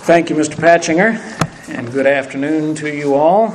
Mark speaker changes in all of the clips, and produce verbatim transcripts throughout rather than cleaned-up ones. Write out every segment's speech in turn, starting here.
Speaker 1: Thank you, Mister Patchinger, and good afternoon to you all.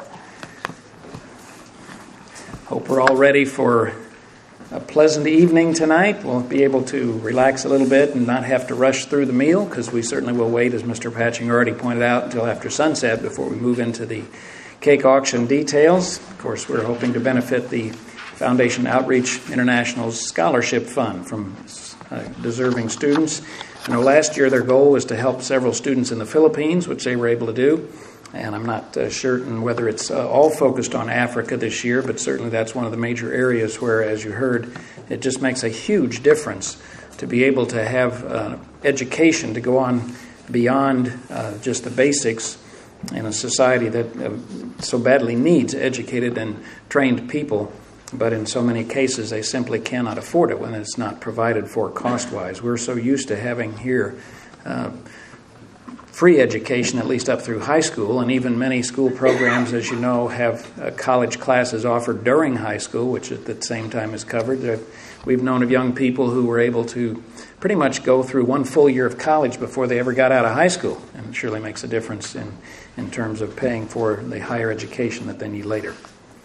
Speaker 1: Hope we're all ready for a pleasant evening tonight. We'll be able to relax a little bit and not have to rush through the meal, because we certainly will wait, as Mister Patchinger already pointed out, until after sunset before we move into the cake auction details. Of course, we're hoping to benefit the Foundation Outreach International's Scholarship Fund from uh, deserving students. I know last year their goal was to help several students in the Philippines, which they were able to do. And I'm not uh, certain whether it's uh, all focused on Africa this year, but certainly that's one of the major areas where, as you heard, it just makes a huge difference to be able to have uh, education to go on beyond uh, just the basics in a society that uh, so badly needs educated and trained people. But in so many cases, they simply cannot afford it when it's not provided for cost-wise. We're so used to having here uh, free education, at least up through high school, and even many school programs, as you know, have uh, college classes offered during high school, which at the same time is covered. Uh, we've known of young people who were able to pretty much go through one full year of college before they ever got out of high school, and it surely makes a difference in, in terms of paying for the higher education that they need later.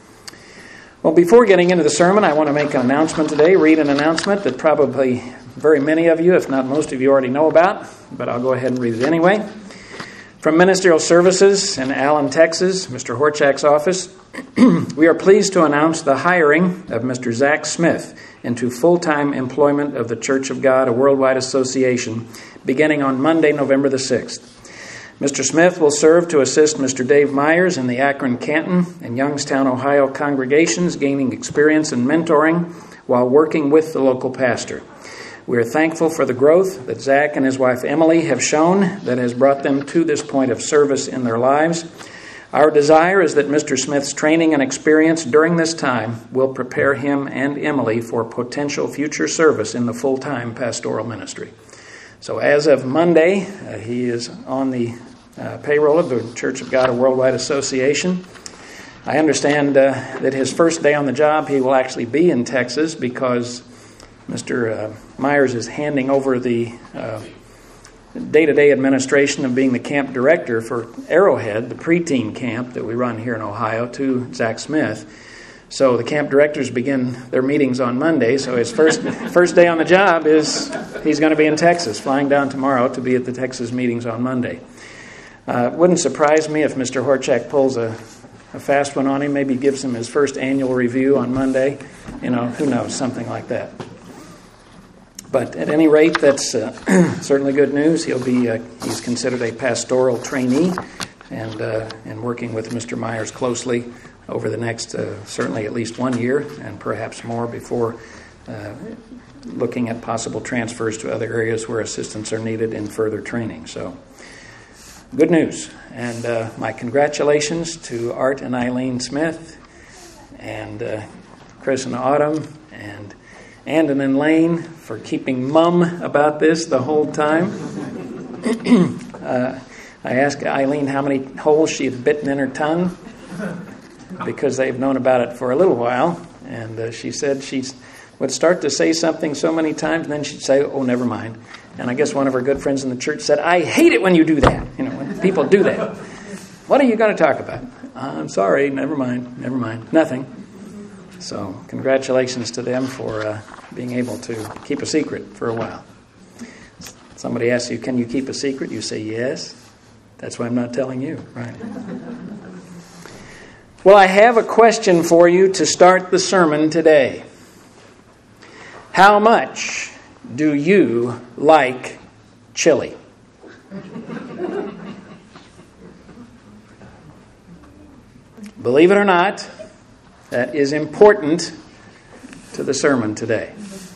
Speaker 1: Well, before getting into the sermon, I want to make an announcement today, read an announcement that probably very many of you, if not most of you, already know about, but I'll go ahead and read it anyway. From Ministerial Services in Allen, Texas, Mister Horchak's office, we are pleased to announce the hiring of Mister Zach Smith into full-time employment of the Church of God, a worldwide association, beginning on Monday, November the sixth. Mister Smith will serve to assist Mister Dave Myers in the Akron, Canton, and Youngstown, Ohio congregations, gaining experience and mentoring while working with the local pastor. We are thankful for the growth that Zach and his wife Emily have shown that has brought them to this point of service in their lives. Our desire is that Mister Smith's training and experience during this time will prepare him and Emily for potential future service in the full-time pastoral ministry. So as of Monday, uh, he is on the uh, payroll of the Church of God, a worldwide association. I understand uh, that his first day on the job, he will actually be in Texas because Mister Uh, Myers is handing over the uh, day-to-day administration of being the camp director for Arrowhead, the preteen camp that we run here in Ohio, to Zach Smith. So the camp directors begin their meetings on Monday, so his first first day on the job is he's going to be in Texas, flying down tomorrow to be at the Texas meetings on Monday. Uh, it wouldn't surprise me if Mister Horchak pulls a, a fast one on him, maybe gives him his first annual review on Monday. You know, who knows, something like that. But at any rate, that's uh, certainly good news. He'll be uh, he's considered a pastoral trainee, and uh, and working with Mister Myers closely over the next, uh, certainly at least one year, and perhaps more before uh, looking at possible transfers to other areas where assistance are needed in further training. So, good news. And uh, my congratulations to Art and Eileen Smith, and uh, Chris and Autumn, and Andon and Lane for keeping mum about this the whole time. uh, I asked Eileen how many holes she had bitten in her tongue, because they've known about it for a little while, and uh, she said she would start to say something so many times, and then she'd say, "Oh, never mind." And I guess one of her good friends in the church said, "I hate it when you do that." You know, when people do that. What are you going to talk about? I'm sorry, never mind, never mind, nothing. So, congratulations to them for uh, being able to keep a secret for a while. Somebody asks you, "Can you keep a secret?" You say, "Yes." That's why I'm not telling you, right? Well, I have a question for you to start the sermon today. How much do you like chili? Believe it or not, that is important to the sermon today.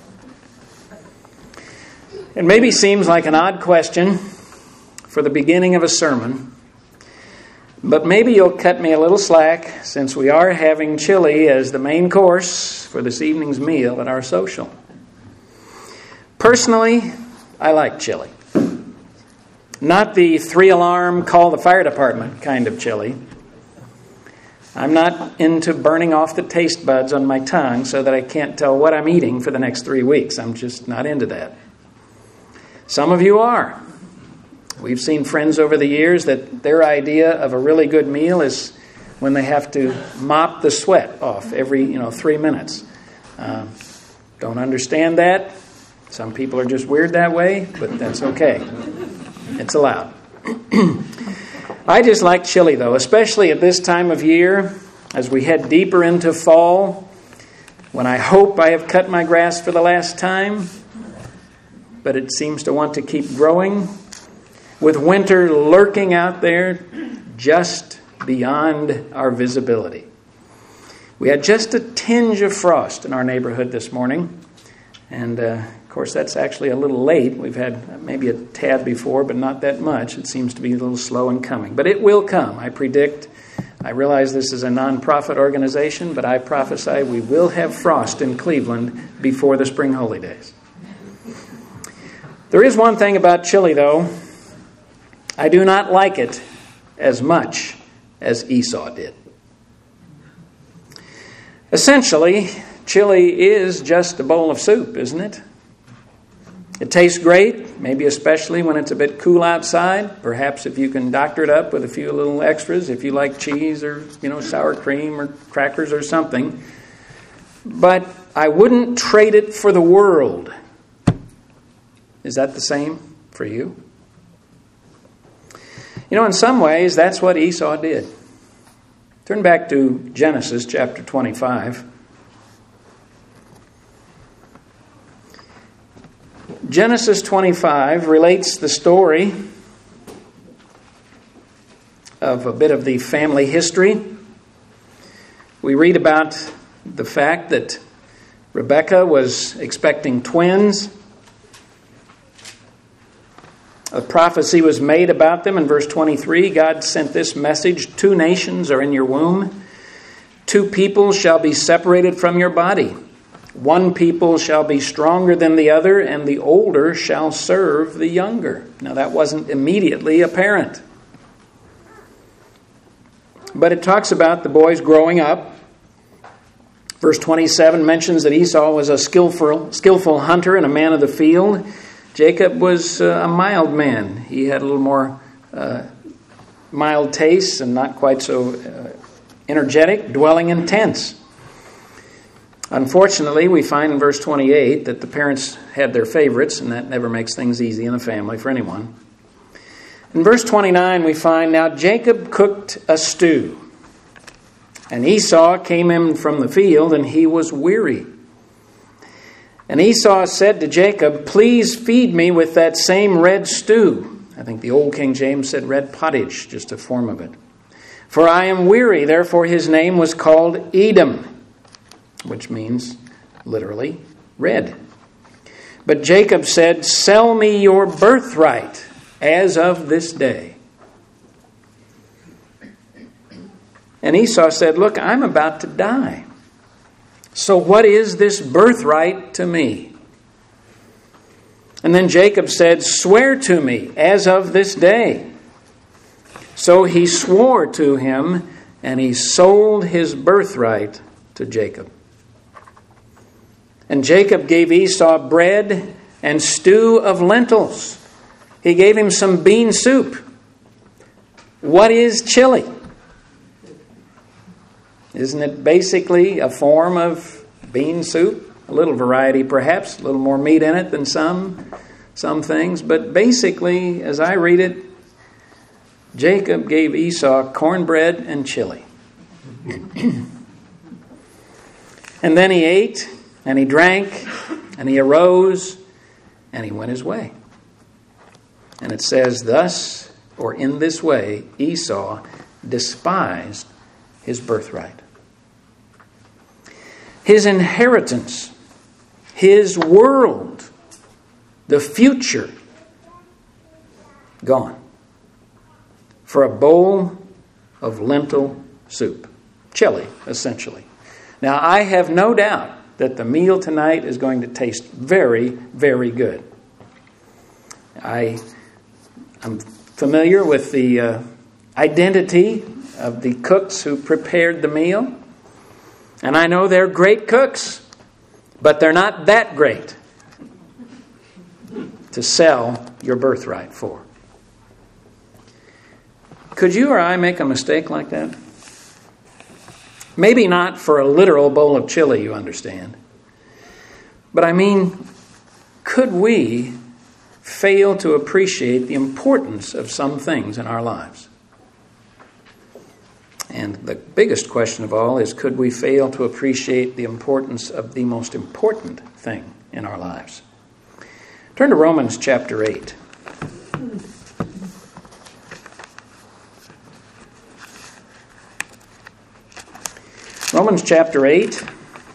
Speaker 1: It maybe seems like an odd question for the beginning of a sermon, but maybe you'll cut me a little slack, since we are having chili as the main course for this evening's meal at our social. Personally, I like chili. Not the three-alarm, call the fire department kind of chili. I'm not into burning off the taste buds on my tongue so that I can't tell what I'm eating for the next three weeks. I'm just not into that. Some of you are. We've seen friends over the years that their idea of a really good meal is when they have to mop the sweat off every, you know, three minutes. Uh, don't understand that. Some people are just weird that way, but that's okay. It's allowed. I just like chili, though, especially at this time of year, as we head deeper into fall, when I hope I have cut my grass for the last time, but it seems to want to keep growing, with winter lurking out there just beyond our visibility. We had just a tinge of frost in our neighborhood this morning, and uh, of course that's actually a little late. We've had maybe a tad before, but not that much. It seems to be a little slow in coming, but it will come, I predict. I realize this is a non-profit organization, but I prophesy we will have frost in Cleveland before the spring holy days. There is one thing about chili, though. I do not like it as much as Esau did. Essentially, chili is just a bowl of soup, isn't it? It tastes great, maybe especially when it's a bit cool outside. Perhaps if you can doctor it up with a few little extras, if you like cheese or, you know, sour cream or crackers or something. But I wouldn't trade it for the world. Is that the same for you? You know, in some ways, that's what Esau did. Turn back to Genesis chapter twenty-five. Genesis twenty-five relates the story of a bit of the family history. We read about the fact that Rebekah was expecting twins. A prophecy was made about them in verse twenty-three. God sent this message: two nations are in your womb. Two people shall be separated from your body. One people shall be stronger than the other, and the older shall serve the younger. Now that wasn't immediately apparent. But it talks about the boys growing up. Verse twenty-seven mentions that Esau was a skillful, skillful hunter and a man of the field. Jacob was uh, a mild man. He had a little more uh, mild tastes and not quite so uh, energetic, dwelling in tents. Unfortunately, we find in verse twenty-eight that the parents had their favorites, and that never makes things easy in the family for anyone. In verse twenty-nine, we find, now Jacob cooked a stew, and Esau came in from the field, and he was weary. And Esau said to Jacob, please feed me with that same red stew. I think the old King James said red pottage, just a form of it. For I am weary, therefore his name was called Edom, which means literally red. But Jacob said, sell me your birthright as of this day. And Esau said, look, I'm about to die. So what is this birthright to me? And then Jacob said, swear to me as of this day. So he swore to him, and he sold his birthright to Jacob. And Jacob gave Esau bread and stew of lentils. He gave him some bean soup. What is chili? Isn't it basically a form of bean soup? A little variety perhaps, a little more meat in it than some, some things. But basically, as I read it, Jacob gave Esau cornbread and chili. And then he ate, and he drank, and he arose, and he went his way. And it says, thus, or in this way, Esau despised his birthright. His inheritance, his world, the future, gone for a bowl of lentil soup. Chili, essentially. Now, I have no doubt that the meal tonight is going to taste very, very good. I am familiar with the uh, identity of the cooks who prepared the meal. And I know they're great cooks, but they're not that great to sell your birthright for. Could you or I make a mistake like that? Maybe not for a literal bowl of chili, you understand. But I mean, could we fail to appreciate the importance of some things in our lives? And the biggest question of all is, could we fail to appreciate the importance of the most important thing in our lives? Turn to Romans chapter eight. Romans chapter eight.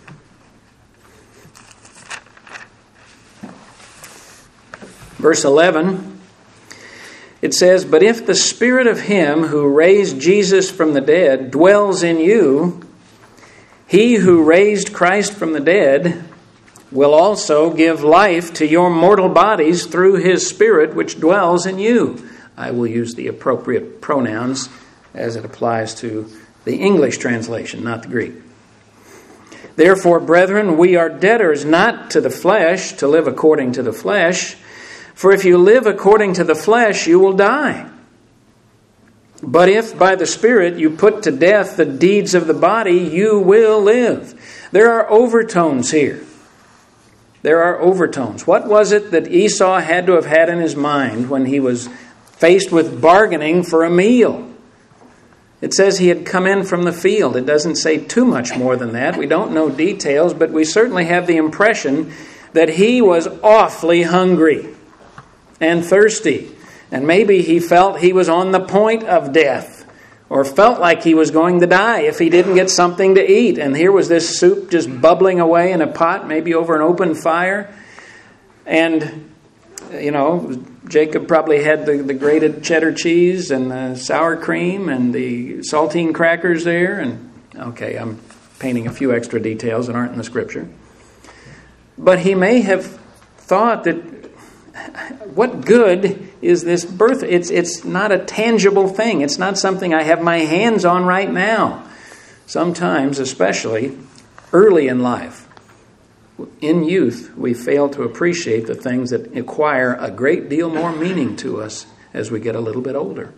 Speaker 1: Verse eleven. It says, "But if the Spirit of him who raised Jesus from the dead dwells in you, he who raised Christ from the dead will also give life to your mortal bodies through his Spirit which dwells in you." I will use the appropriate pronouns as it applies to the English translation, not the Greek. "Therefore, brethren, we are debtors not to the flesh, to live according to the flesh. For if you live according to the flesh, you will die. But if by the Spirit you put to death the deeds of the body, you will live." There are overtones here. There are overtones. What was it that Esau had to have had in his mind when he was faced with bargaining for a meal? It says he had come in from the field. It doesn't say too much more than that. We don't know details, but we certainly have the impression that he was awfully hungry and thirsty. And maybe he felt he was on the point of death, or felt like he was going to die if he didn't get something to eat. And here was this soup just bubbling away in a pot, maybe over an open fire. And, you know, Jacob probably had the, the grated cheddar cheese and the sour cream and the saltine crackers there. And, okay, I'm painting a few extra details that aren't in the Scripture. But he may have thought that, what good is this birth? It's it's not a tangible thing. It's not something I have my hands on right now. Sometimes, especially early in life, in youth, we fail to appreciate the things that acquire a great deal more meaning to us as we get a little bit older.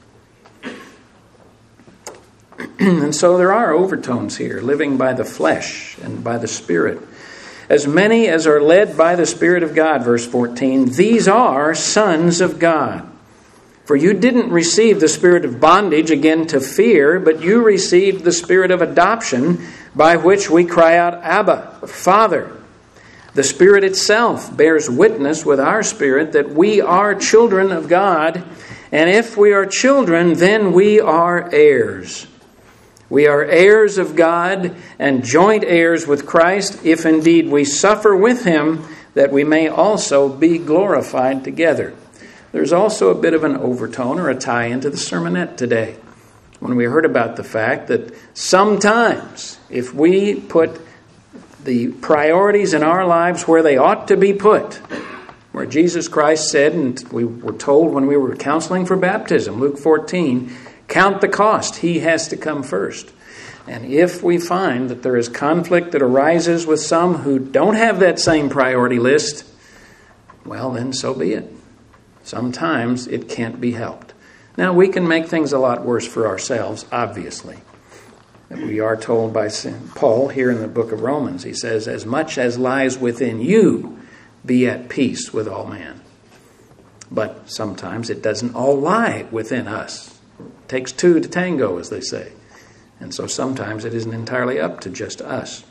Speaker 1: And so there are overtones here, living by the flesh and by the Spirit. "As many as are led by the Spirit of God," verse fourteen, "these are sons of God. For you didn't receive the spirit of bondage again to fear, but you received the spirit of adoption, by which we cry out, Abba, Father. The Spirit itself bears witness with our spirit that we are children of God, and if we are children, then we are heirs. We are heirs of God and joint heirs with Christ, if indeed we suffer with him, that we may also be glorified together." There's also a bit of an overtone or a tie into the sermonette today, when we heard about the fact that sometimes if we put the priorities in our lives where they ought to be put, where Jesus Christ said, and we were told when we were counseling for baptism, Luke fourteen, count the cost. He has to come first. And if we find that there is conflict that arises with some who don't have that same priority list, well, then so be it. Sometimes it can't be helped. Now, we can make things a lot worse for ourselves, obviously. We are told by Saint Paul here in the book of Romans, he says, "As much as lies within you, be at peace with all men." But sometimes it doesn't all lie within us. It takes two to tango, as they say. And so sometimes it isn't entirely up to just us.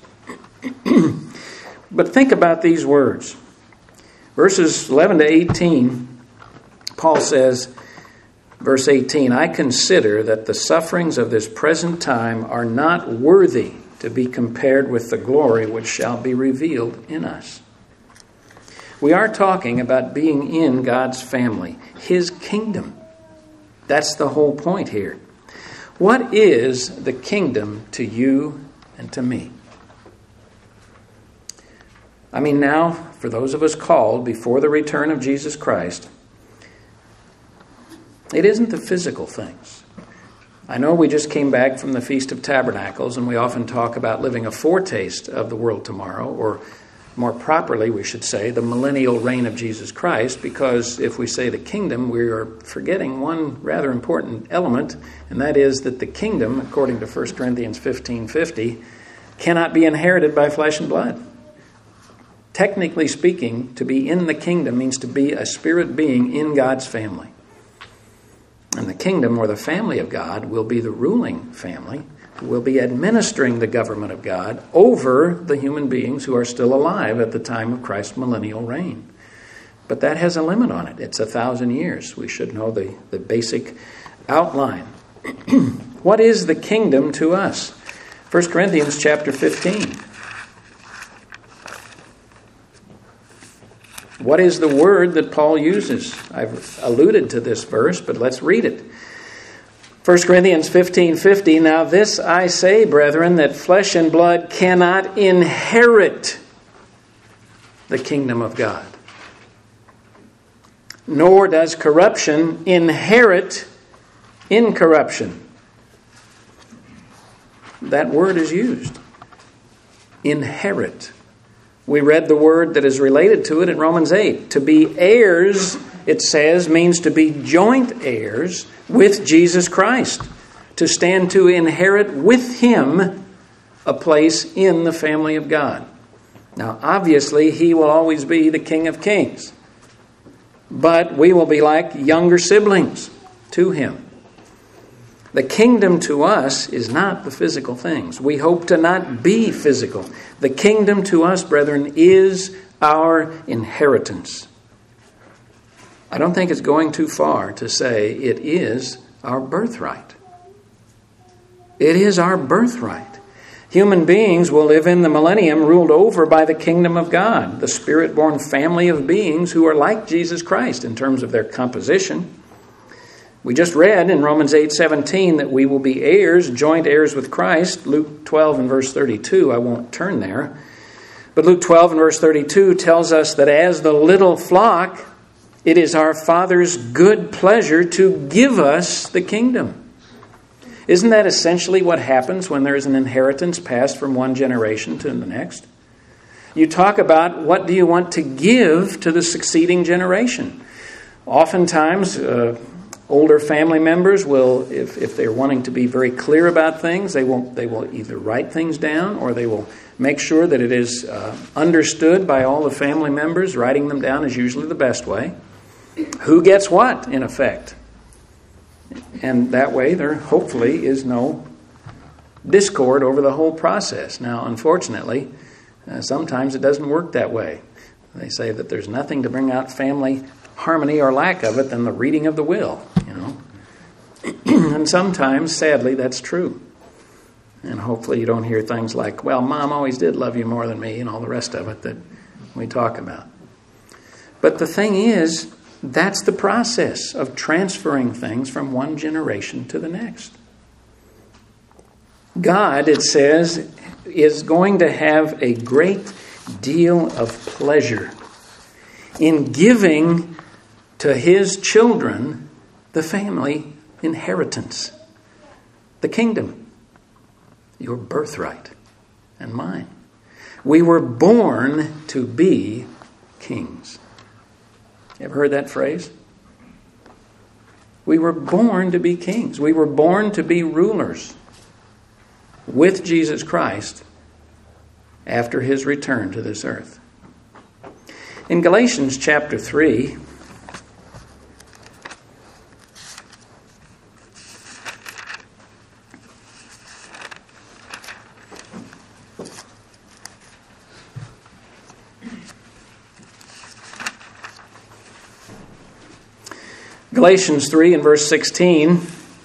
Speaker 1: But think about these words. Verses eleven to eighteen, Paul says, verse eighteen, "I consider that the sufferings of this present time are not worthy to be compared with the glory which shall be revealed in us." We are talking about being in God's family, his kingdom. That's the whole point here. What is the kingdom to you and to me? I mean, now, for those of us called before the return of Jesus Christ, it isn't the physical things. I know we just came back from the Feast of Tabernacles, and we often talk about living a foretaste of the world tomorrow, or More properly, we should say, the millennial reign of Jesus Christ, because if we say the kingdom, we are forgetting one rather important element, and that is that the kingdom, according to First Corinthians fifteen fifty, cannot be inherited by flesh and blood. Technically speaking, to be in the kingdom means to be a spirit being in God's family. And the kingdom, or the family of God, will be the ruling family, will be administering the government of God over the human beings who are still alive at the time of Christ's millennial reign. But that has a limit on it. It's a thousand years. We should know the, the basic outline. What is the kingdom to us? First Corinthians chapter fifteen. What is the word that Paul uses? I've alluded to this verse, but let's read it. First Corinthians fifteen fifty, now this I say, brethren, that flesh and blood cannot inherit the kingdom of God, nor does corruption inherit incorruption. That word is used. Inherit. We read the word that is related to it in Romans eight. To be heirs, it says, means to be joint heirs with Jesus Christ. To stand to inherit with Him a place in the family of God. Now, obviously, He will always be the King of Kings. But we will be like younger siblings to Him. The kingdom to us is not the physical things. We hope to not be physical. The kingdom to us, brethren, is our inheritance. I don't think it's going too far to say it is our birthright. It is our birthright. Human beings will live in the millennium ruled over by the kingdom of God, the spirit-born family of beings who are like Jesus Christ in terms of their composition. We just read in Romans eight seventeen that we will be heirs, joint heirs with Christ. Luke twelve and verse thirty-two, I won't turn there. But Luke twelve and verse thirty-two tells us that as the little flock, it is our Father's good pleasure to give us the kingdom. Isn't that essentially what happens when there is an inheritance passed from one generation to the next? You talk about what do you want to give to the succeeding generation. Oftentimes, uh, older family members will, if, if they're wanting to be very clear about things, they will, they will either write things down or they will make sure that it is uh, understood by all the family members. Writing them down is usually the best way. Who gets what, in effect? And that way there hopefully is no discord over the whole process. Now, unfortunately, uh, sometimes it doesn't work that way. They say that there's nothing to bring out family harmony or lack of it than the reading of the will, you know. And sometimes, sadly, that's true. And hopefully you don't hear things like, well, Mom always did love you more than me, and all the rest of it that we talk about. But the thing is, that's the process of transferring things from one generation to the next. God, it says, is going to have a great deal of pleasure in giving to His children the family inheritance, the kingdom, your birthright and mine. We were born to be kings. You ever heard that phrase? We were born to be kings. We were born to be rulers with Jesus Christ after His return to this earth. In Galatians chapter three, Galatians three and verse sixteen,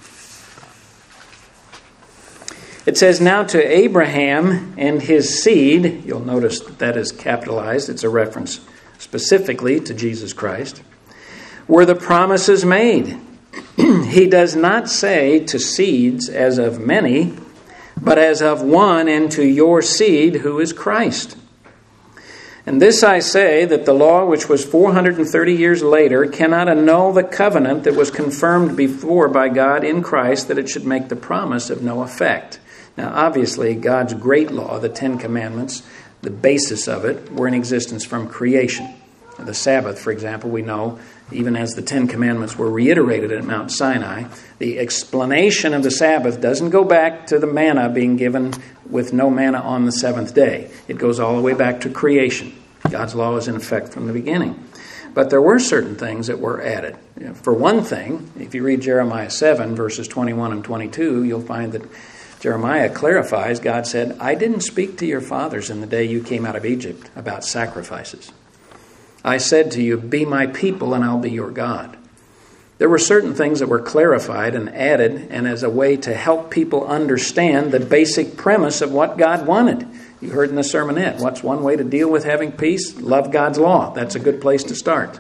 Speaker 1: it says, now to Abraham and his seed, you'll notice that that is capitalized, it's a reference specifically to Jesus Christ, were the promises made. He does not say to seeds as of many, but as of one, and to your seed, who is Christ. And this I say, that the law, which was four hundred thirty years later, cannot annul the covenant that was confirmed before by God in Christ, that it should make the promise of no effect. Now, obviously, God's great law, the Ten Commandments, the basis of it, were in existence from creation. The Sabbath, for example, we know, even as the Ten Commandments were reiterated at Mount Sinai, the explanation of the Sabbath doesn't go back to the manna being given with no manna on the seventh day. It goes all the way back to creation. God's law is in effect from the beginning. But there were certain things that were added. For one thing, if you read Jeremiah seven, verses twenty-one and twenty-two, you'll find that Jeremiah clarifies, God said, I didn't speak to your fathers in the day you came out of Egypt about sacrifices. I said to you, be my people and I'll be your God. There were certain things that were clarified and added, and as a way to help people understand the basic premise of what God wanted. You heard in the sermonette, what's one way to deal with having peace? Love God's law. That's a good place to start.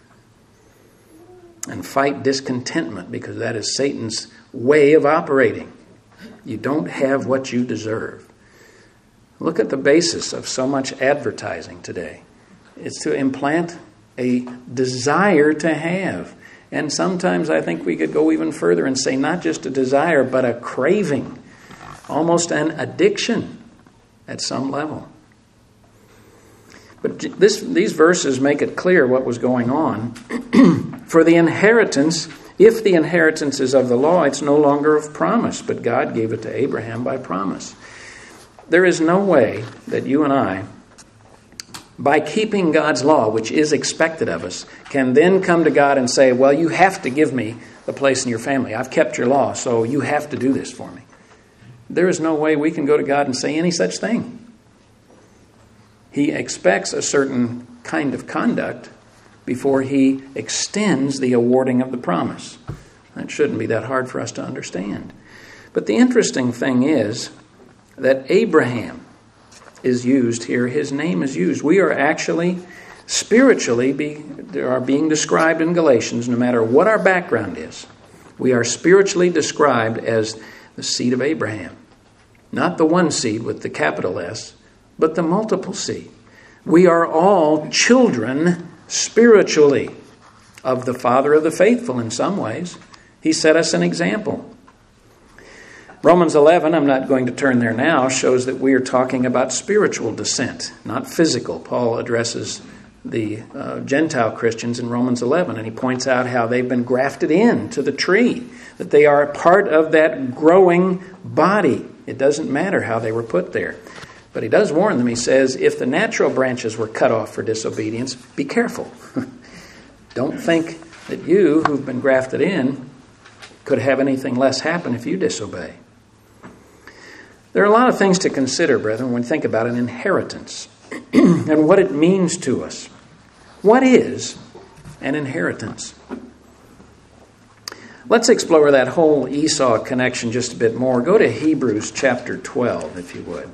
Speaker 1: And fight discontentment, because that is Satan's way of operating. You don't have what you deserve. Look at the basis of so much advertising today. It's to implant a desire to have. And sometimes I think we could go even further and say not just a desire, but a craving, almost an addiction at some level. But this, these verses make it clear what was going on. For the inheritance, if the inheritance is of the law, it's no longer of promise, but God gave it to Abraham by promise. There is no way that you and I, by keeping God's law, which is expected of us, can then come to God and say, well, you have to give me a place in your family. I've kept your law, so you have to do this for me. There is no way we can go to God and say any such thing. He expects a certain kind of conduct before he extends the awarding of the promise. That shouldn't be that hard for us to understand. But the interesting thing is that Abraham is used here. His name is used. We are actually spiritually be, are being described in Galatians, no matter what our background is. We are spiritually described as the seed of Abraham. Not the one seed with the capital S, but the multiple seed. We are all children spiritually of the Father of the faithful in some ways. He set us an example. Romans eleven, I'm not going to turn there now, shows that we are talking about spiritual descent, not physical. Paul addresses the uh, Gentile Christians in Romans eleven, and he points out how they've been grafted into the tree, that they are a part of that growing body. It doesn't matter how they were put there. But he does warn them. He says, if the natural branches were cut off for disobedience, be careful. Don't think that you, who've been grafted in, could have anything less happen if you disobey. There are a lot of things to consider, brethren, when we think about an inheritance and what it means to us. What is an inheritance? Let's explore that whole Esau connection just a bit more. Go to Hebrews chapter twelve, if you would.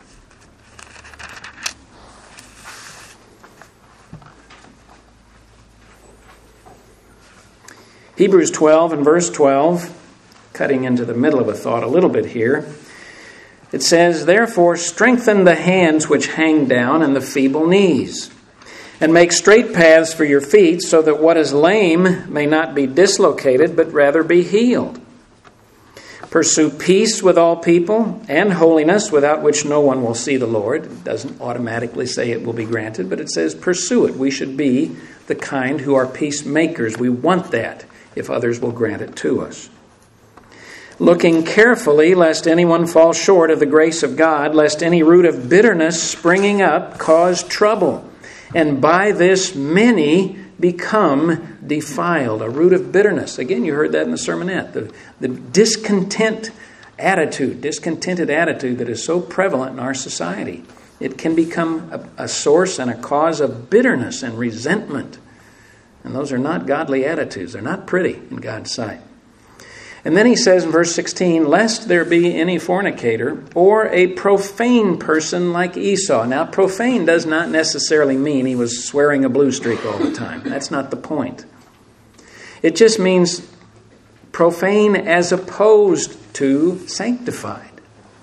Speaker 1: Hebrews twelve and verse twelve, cutting into the middle of a thought a little bit here. It says, therefore strengthen the hands which hang down and the feeble knees, and make straight paths for your feet, so that what is lame may not be dislocated, but rather be healed. Pursue peace with all people and holiness, without which no one will see the Lord. It doesn't automatically say it will be granted, but it says pursue it. We should be the kind who are peacemakers. We want that if others will grant it to us. Looking carefully, lest anyone fall short of the grace of God, lest any root of bitterness springing up cause trouble, and by this many become defiled. A root of bitterness. Again, you heard that in the sermonette. The, the discontent attitude, discontented attitude that is so prevalent in our society. It can become a, a source and a cause of bitterness and resentment. And those are not godly attitudes. They're not pretty in God's sight. And then he says in verse sixteen, lest there be any fornicator or a profane person like Esau. Now, profane does not necessarily mean he was swearing a blue streak all the time. That's not the point. It just means profane as opposed to sanctified.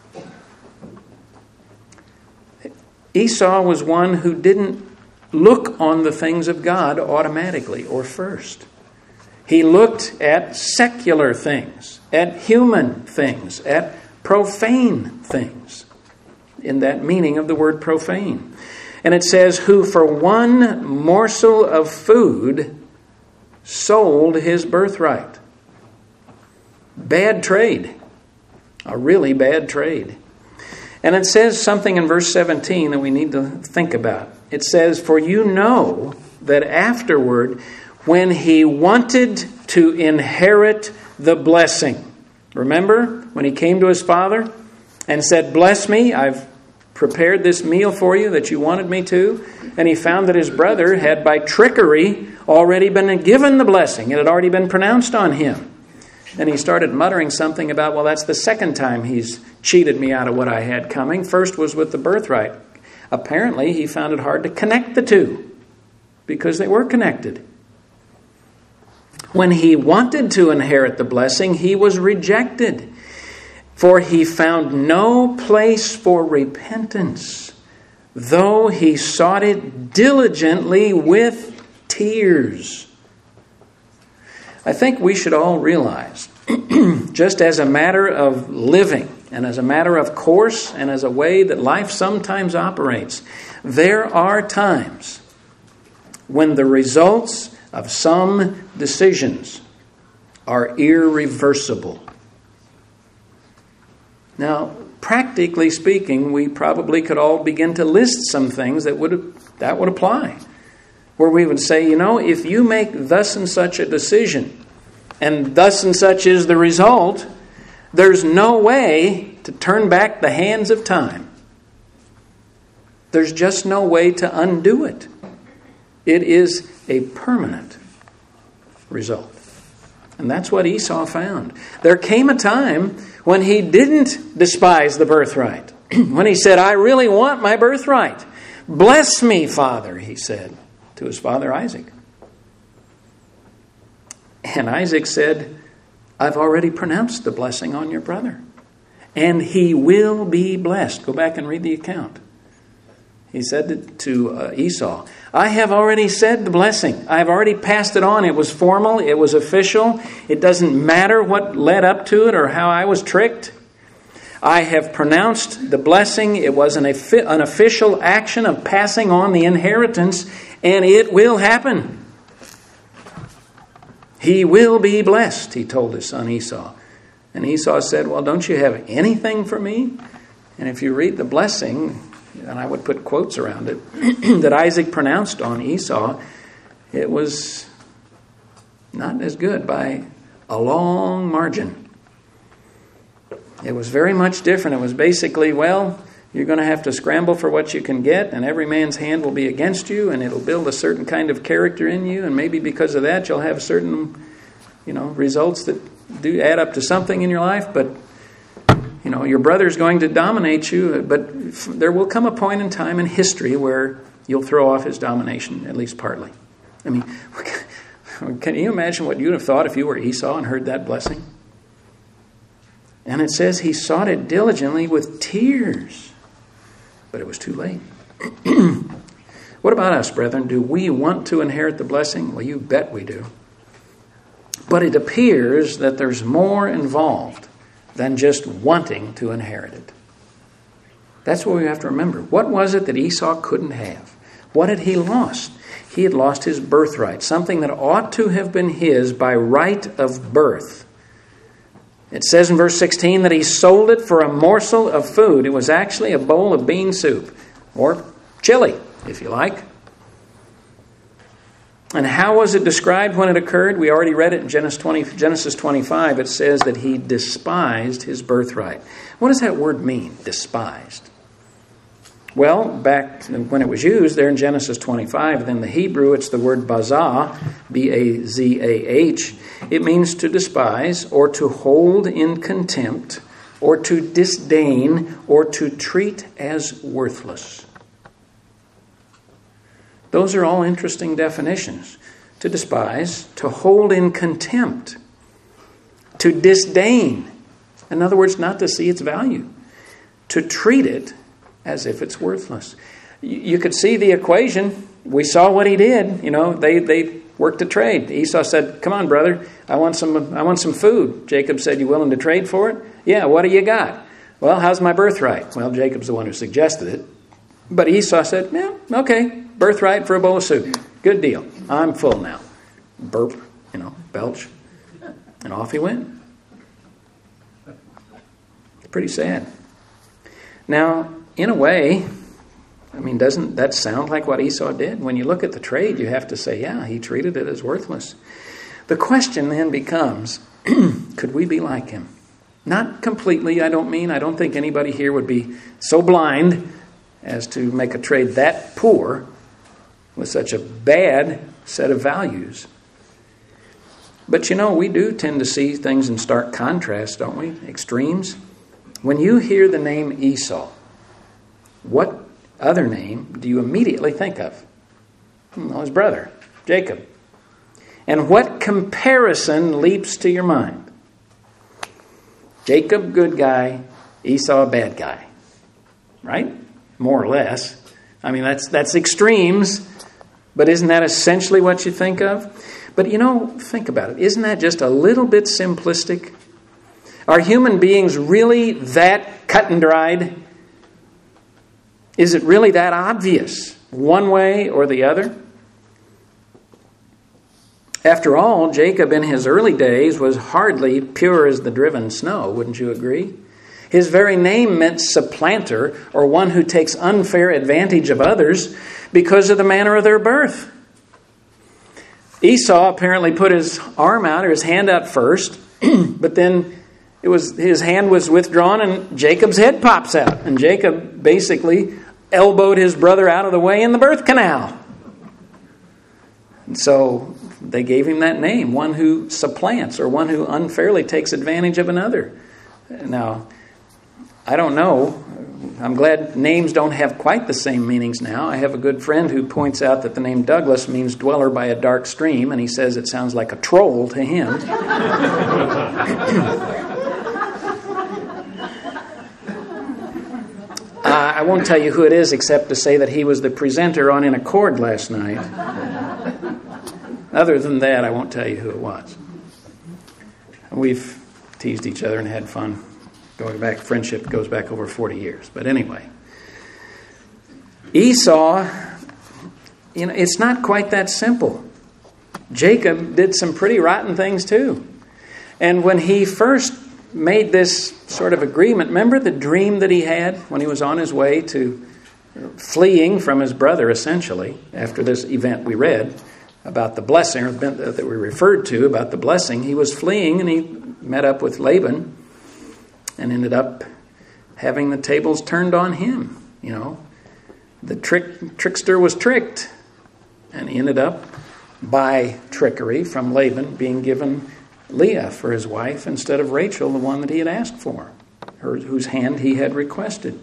Speaker 1: Esau was one who didn't look on the things of God automatically or first. He looked at secular things, at human things, at profane things. in that meaning of the word profane. And it says, who for one morsel of food sold his birthright. Bad trade. A really bad trade. And it says something in verse seventeen that we need to think about. It says, for you know that afterward, when he wanted to inherit the blessing. Remember when he came to his father and said, bless me, I've prepared this meal for you that you wanted me to. And he found that his brother had by trickery already been given the blessing. It had already been pronounced on him. And he started muttering something about, well, that's the second time he's cheated me out of what I had coming. First was with the birthright. Apparently, he found it hard to connect the two because they were connected. When he wanted to inherit the blessing, he was rejected. For he found no place for repentance, though he sought it diligently with tears. I think we should all realize, just as a matter of living and as a matter of course and as a way that life sometimes operates, there are times when the results of some decisions are irreversible. Now, practically speaking, we probably could all begin to list some things that would that would apply. Where we would say, you know, if you make thus and such a decision, and thus and such is the result, there's no way to turn back the hands of time. There's just no way to undo it. It is a permanent result. And that's what Esau found. There came a time when he didn't despise the birthright. When he said, I really want my birthright. Bless me, Father, he said to his father Isaac. And Isaac said, I've already pronounced the blessing on your brother. And he will be blessed. Go back and read the account. He said to uh, Esau, I have already said the blessing. I have already passed it on. It was formal. It was official. It doesn't matter what led up to it or how I was tricked. I have pronounced the blessing. It was an, an official action of passing on the inheritance, and it will happen. He will be blessed, he told his son Esau. And Esau said, well, don't you have anything for me? And if you read the blessing, and I would put quotes around it, that Isaac pronounced on Esau, it was not as good by a long margin. It was very much different. It was basically, well, you're going to have to scramble for what you can get, and every man's hand will be against you, and it'll build a certain kind of character in you, and maybe because of that you'll have certain, you know, results that do add up to something in your life, but you know, your brother's going to dominate you, but there will come a point in time in history where you'll throw off his domination, at least partly. I mean, can you imagine what you'd have thought if you were Esau and heard that blessing? And it says he sought it diligently with tears, but it was too late. What about us, brethren? Do we want to inherit the blessing? Well, you bet we do. But it appears that there's more involved than just wanting to inherit it. That's what we have to remember. What was it that Esau couldn't have? What had he lost? He had lost his birthright, something that ought to have been his by right of birth. It says in verse sixteen that he sold it for a morsel of food. It was actually a bowl of bean soup, or chili, if you like. And how was it described when it occurred? We already read it in Genesis twenty, Genesis twenty-five. It says that he despised his birthright. What does that word mean, despised? Well, back when it was used there in Genesis twenty-five, in the Hebrew it's the word bazah, B A Z A H. It means to despise or to hold in contempt or to disdain or to treat as worthless. Those are all interesting definitions. To despise, to hold in contempt, to disdain. In other words, not to see its value. To treat it as if it's worthless. You could see the equation. We saw what he did. You know, they, they worked a trade. Esau said, come on, brother, I want some I want some food. Jacob said, you willing to trade for it? Yeah, what do you got? Well, how's my birthright? Well, Jacob's the one who suggested it. But Esau said, yeah, okay, birthright for a bowl of soup. Good deal. I'm full now. Burp, you know, belch. And off he went. Pretty sad. Now, in a way, I mean, doesn't that sound like what Esau did? When you look at the trade, you have to say, yeah, he treated it as worthless. The question then becomes, could we be like him? Not completely, I don't mean. I don't think anybody here would be so blind as to make a trade that poor with such a bad set of values. But you know, we do tend to see things in stark contrast, don't we? Extremes. When you hear the name Esau, what other name do you immediately think of? Well, his brother, Jacob. And what comparison leaps to your mind? Jacob, good guy. Esau, bad guy. Right? More or less. I mean, that's that's extremes. But isn't that essentially what you think of? But you know, think about it. Isn't that just a little bit simplistic? Are human beings really that cut and dried? Is it really that obvious, one way or the other? After all, Jacob in his early days was hardly pure as the driven snow, wouldn't you agree? His very name meant supplanter, or one who takes unfair advantage of others because of the manner of their birth. Esau apparently put his arm out, or his hand out first, but then it was his hand was withdrawn and Jacob's head pops out. And Jacob basically elbowed his brother out of the way in the birth canal. And so they gave him that name, one who supplants, or one who unfairly takes advantage of another. Now, I don't know. I'm glad names don't have quite the same meanings now. I have a good friend who points out that the name Douglas means dweller by a dark stream, and he says it sounds like a troll to him. Uh, I won't tell you who it is except to say that he was the presenter on In Accord last night. Other than that, I won't tell you who it was. We've teased each other and had fun. Going back, friendship goes back over forty years. But anyway, Esau, you know, it's not quite that simple. Jacob did some pretty rotten things too. And when he first made this sort of agreement, remember the dream that he had when he was on his way to fleeing from his brother, essentially, after this event we read about the blessing, or that we referred to about the blessing. He was fleeing and he met up with Laban and ended up having the tables turned on him. You know, the trick trickster was tricked, and he ended up, by trickery from Laban, being given Leah for his wife instead of Rachel, the one that he had asked for, her, whose hand he had requested.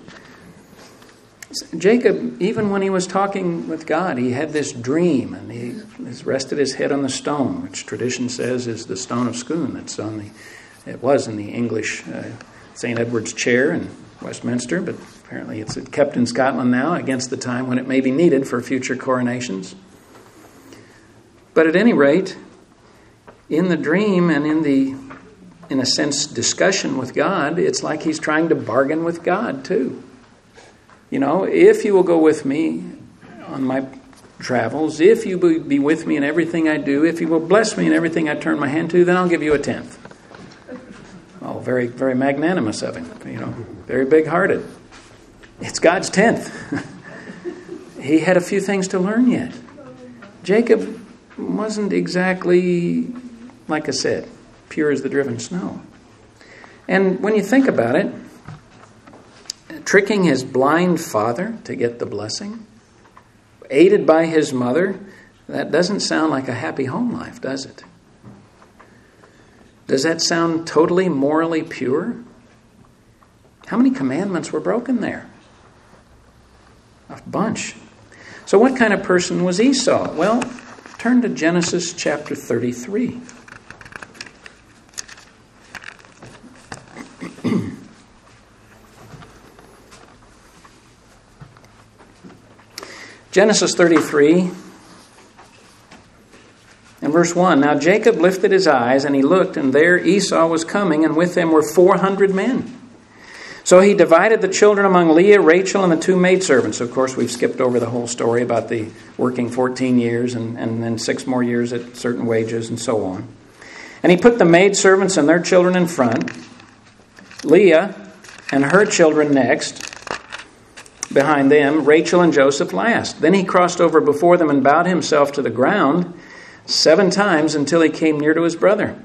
Speaker 1: Jacob, even when he was talking with God, he had this dream, and he rested his head on the stone, which tradition says is the stone of Scone. That's on the, it was in the English uh, Saint Edward's chair in Westminster, but apparently it's kept in Scotland now against the time when it may be needed for future coronations. But at any rate, in the dream and in the, in a sense, discussion with God, it's like he's trying to bargain with God too. You know, if you will go with me on my travels, if you will be with me in everything I do, if you will bless me in everything I turn my hand to, then I'll give you a tenth. Oh, very, very magnanimous of him, you know, very big-hearted. It's God's tenth. He had a few things to learn yet. Jacob wasn't exactly, like I said, pure as the driven snow. And when you think about it, tricking his blind father to get the blessing, aided by his mother, that doesn't sound like a happy home life, does it? Does that sound totally morally pure? How many commandments were broken there? A bunch. So what kind of person was Esau? Well, turn to Genesis chapter thirty-three. Genesis thirty-three and verse one. Now Jacob lifted his eyes and he looked, and there Esau was coming, and with them were four hundred men. So he divided the children among Leah, Rachel, and the two maidservants. Of course, we've skipped over the whole story about the working fourteen years and, and then six more years at certain wages and so on. And he put the maidservants and their children in front, Leah and her children next, behind them, Rachel and Joseph last. Then he crossed over before them and bowed himself to the ground seven times until he came near to his brother.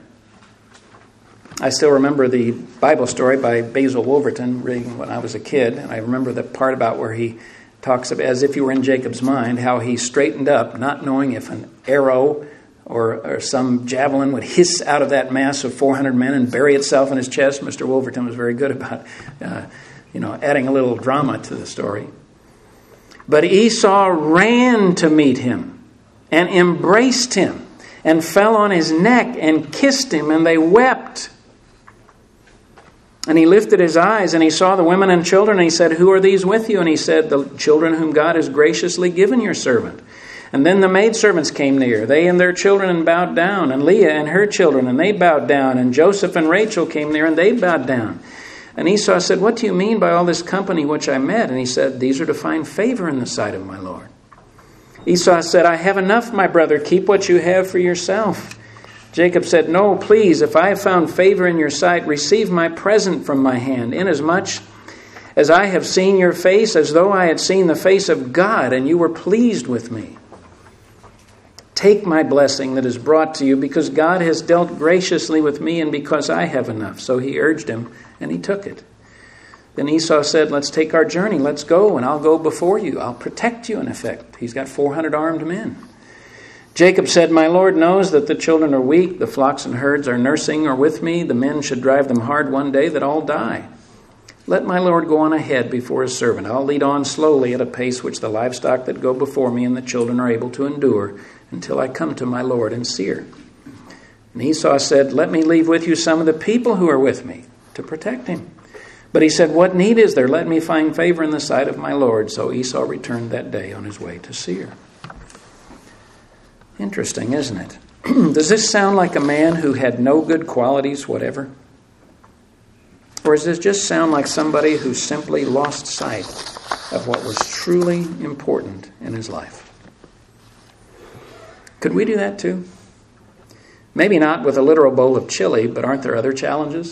Speaker 1: I still remember the Bible story by Basil Wolverton reading when I was a kid, and I remember the part about where he talks about, as if you were in Jacob's mind, how he straightened up, not knowing if an arrow or, or some javelin would hiss out of that mass of four hundred men and bury itself in his chest. Mister Wolverton was very good about, uh, you know, adding a little drama to the story. But Esau ran to meet him and embraced him and fell on his neck and kissed him, and they wept. And he lifted his eyes, and he saw the women and children, and he said, "Who are these with you?" And he said, "The children whom God has graciously given your servant." And then the maidservants came near, they and their children, and bowed down, and Leah and her children, and they bowed down, and Joseph and Rachel came near, and they bowed down. And Esau said, "What do you mean by all this company which I met?" And he said, "These are to find favor in the sight of my Lord." Esau said, "I have enough, my brother. Keep what you have for yourself." Jacob said, "No, please, if I have found favor in your sight, receive my present from my hand, inasmuch as I have seen your face as though I had seen the face of God, and you were pleased with me. Take my blessing that is brought to you, because God has dealt graciously with me, and because I have enough." So he urged him, and he took it. Then Esau said, "Let's take our journey. Let's go, and I'll go before you. I'll protect you," in effect. He's got four hundred armed men. Jacob said, "My Lord knows that the children are weak, the flocks and herds are nursing or with me. The men should drive them hard one day that all die. Let my Lord go on ahead before his servant. I'll lead on slowly at a pace which the livestock that go before me and the children are able to endure until I come to my Lord in Seir." And Esau said, "Let me leave with you some of the people who are with me to protect him." But he said, "What need is there? Let me find favor in the sight of my Lord." So Esau returned that day on his way to Seir. Interesting, isn't it? Does this sound like a man who had no good qualities whatever? Or does this just sound like somebody who simply lost sight of what was truly important in his life? Could we do that too? Maybe not with a literal bowl of chili, but aren't there other challenges?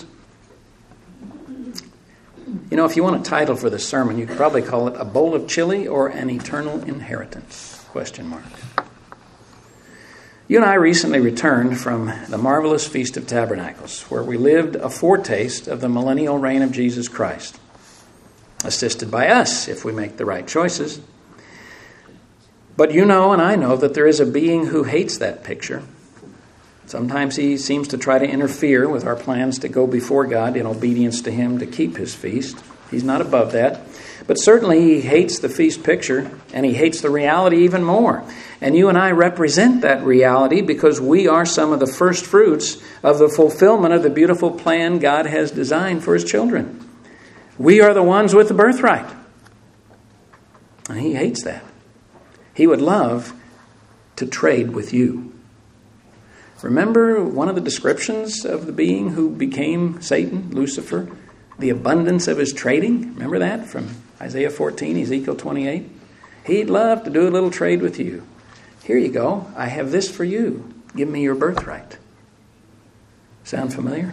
Speaker 1: You know, if you want a title for this sermon, you could probably call it "A Bowl of Chili" or "An Eternal Inheritance?" Question mark. You and I recently returned from the marvelous Feast of Tabernacles, where we lived a foretaste of the millennial reign of Jesus Christ, assisted by us if we make the right choices. But you know and I know that there is a being who hates that picture. Sometimes he seems to try to interfere with our plans to go before God in obedience to him to keep his feast. He's not above that. But certainly he hates the feast picture, and he hates the reality even more. And you and I represent that reality because we are some of the first fruits of the fulfillment of the beautiful plan God has designed for his children. We are the ones with the birthright. And he hates that. He would love to trade with you. Remember one of the descriptions of the being who became Satan, Lucifer? The abundance of his trading? Remember that from Isaiah fourteen, Ezekiel twenty-eight? He'd love to do a little trade with you. Here you go. I have this for you. Give me your birthright. Sound familiar?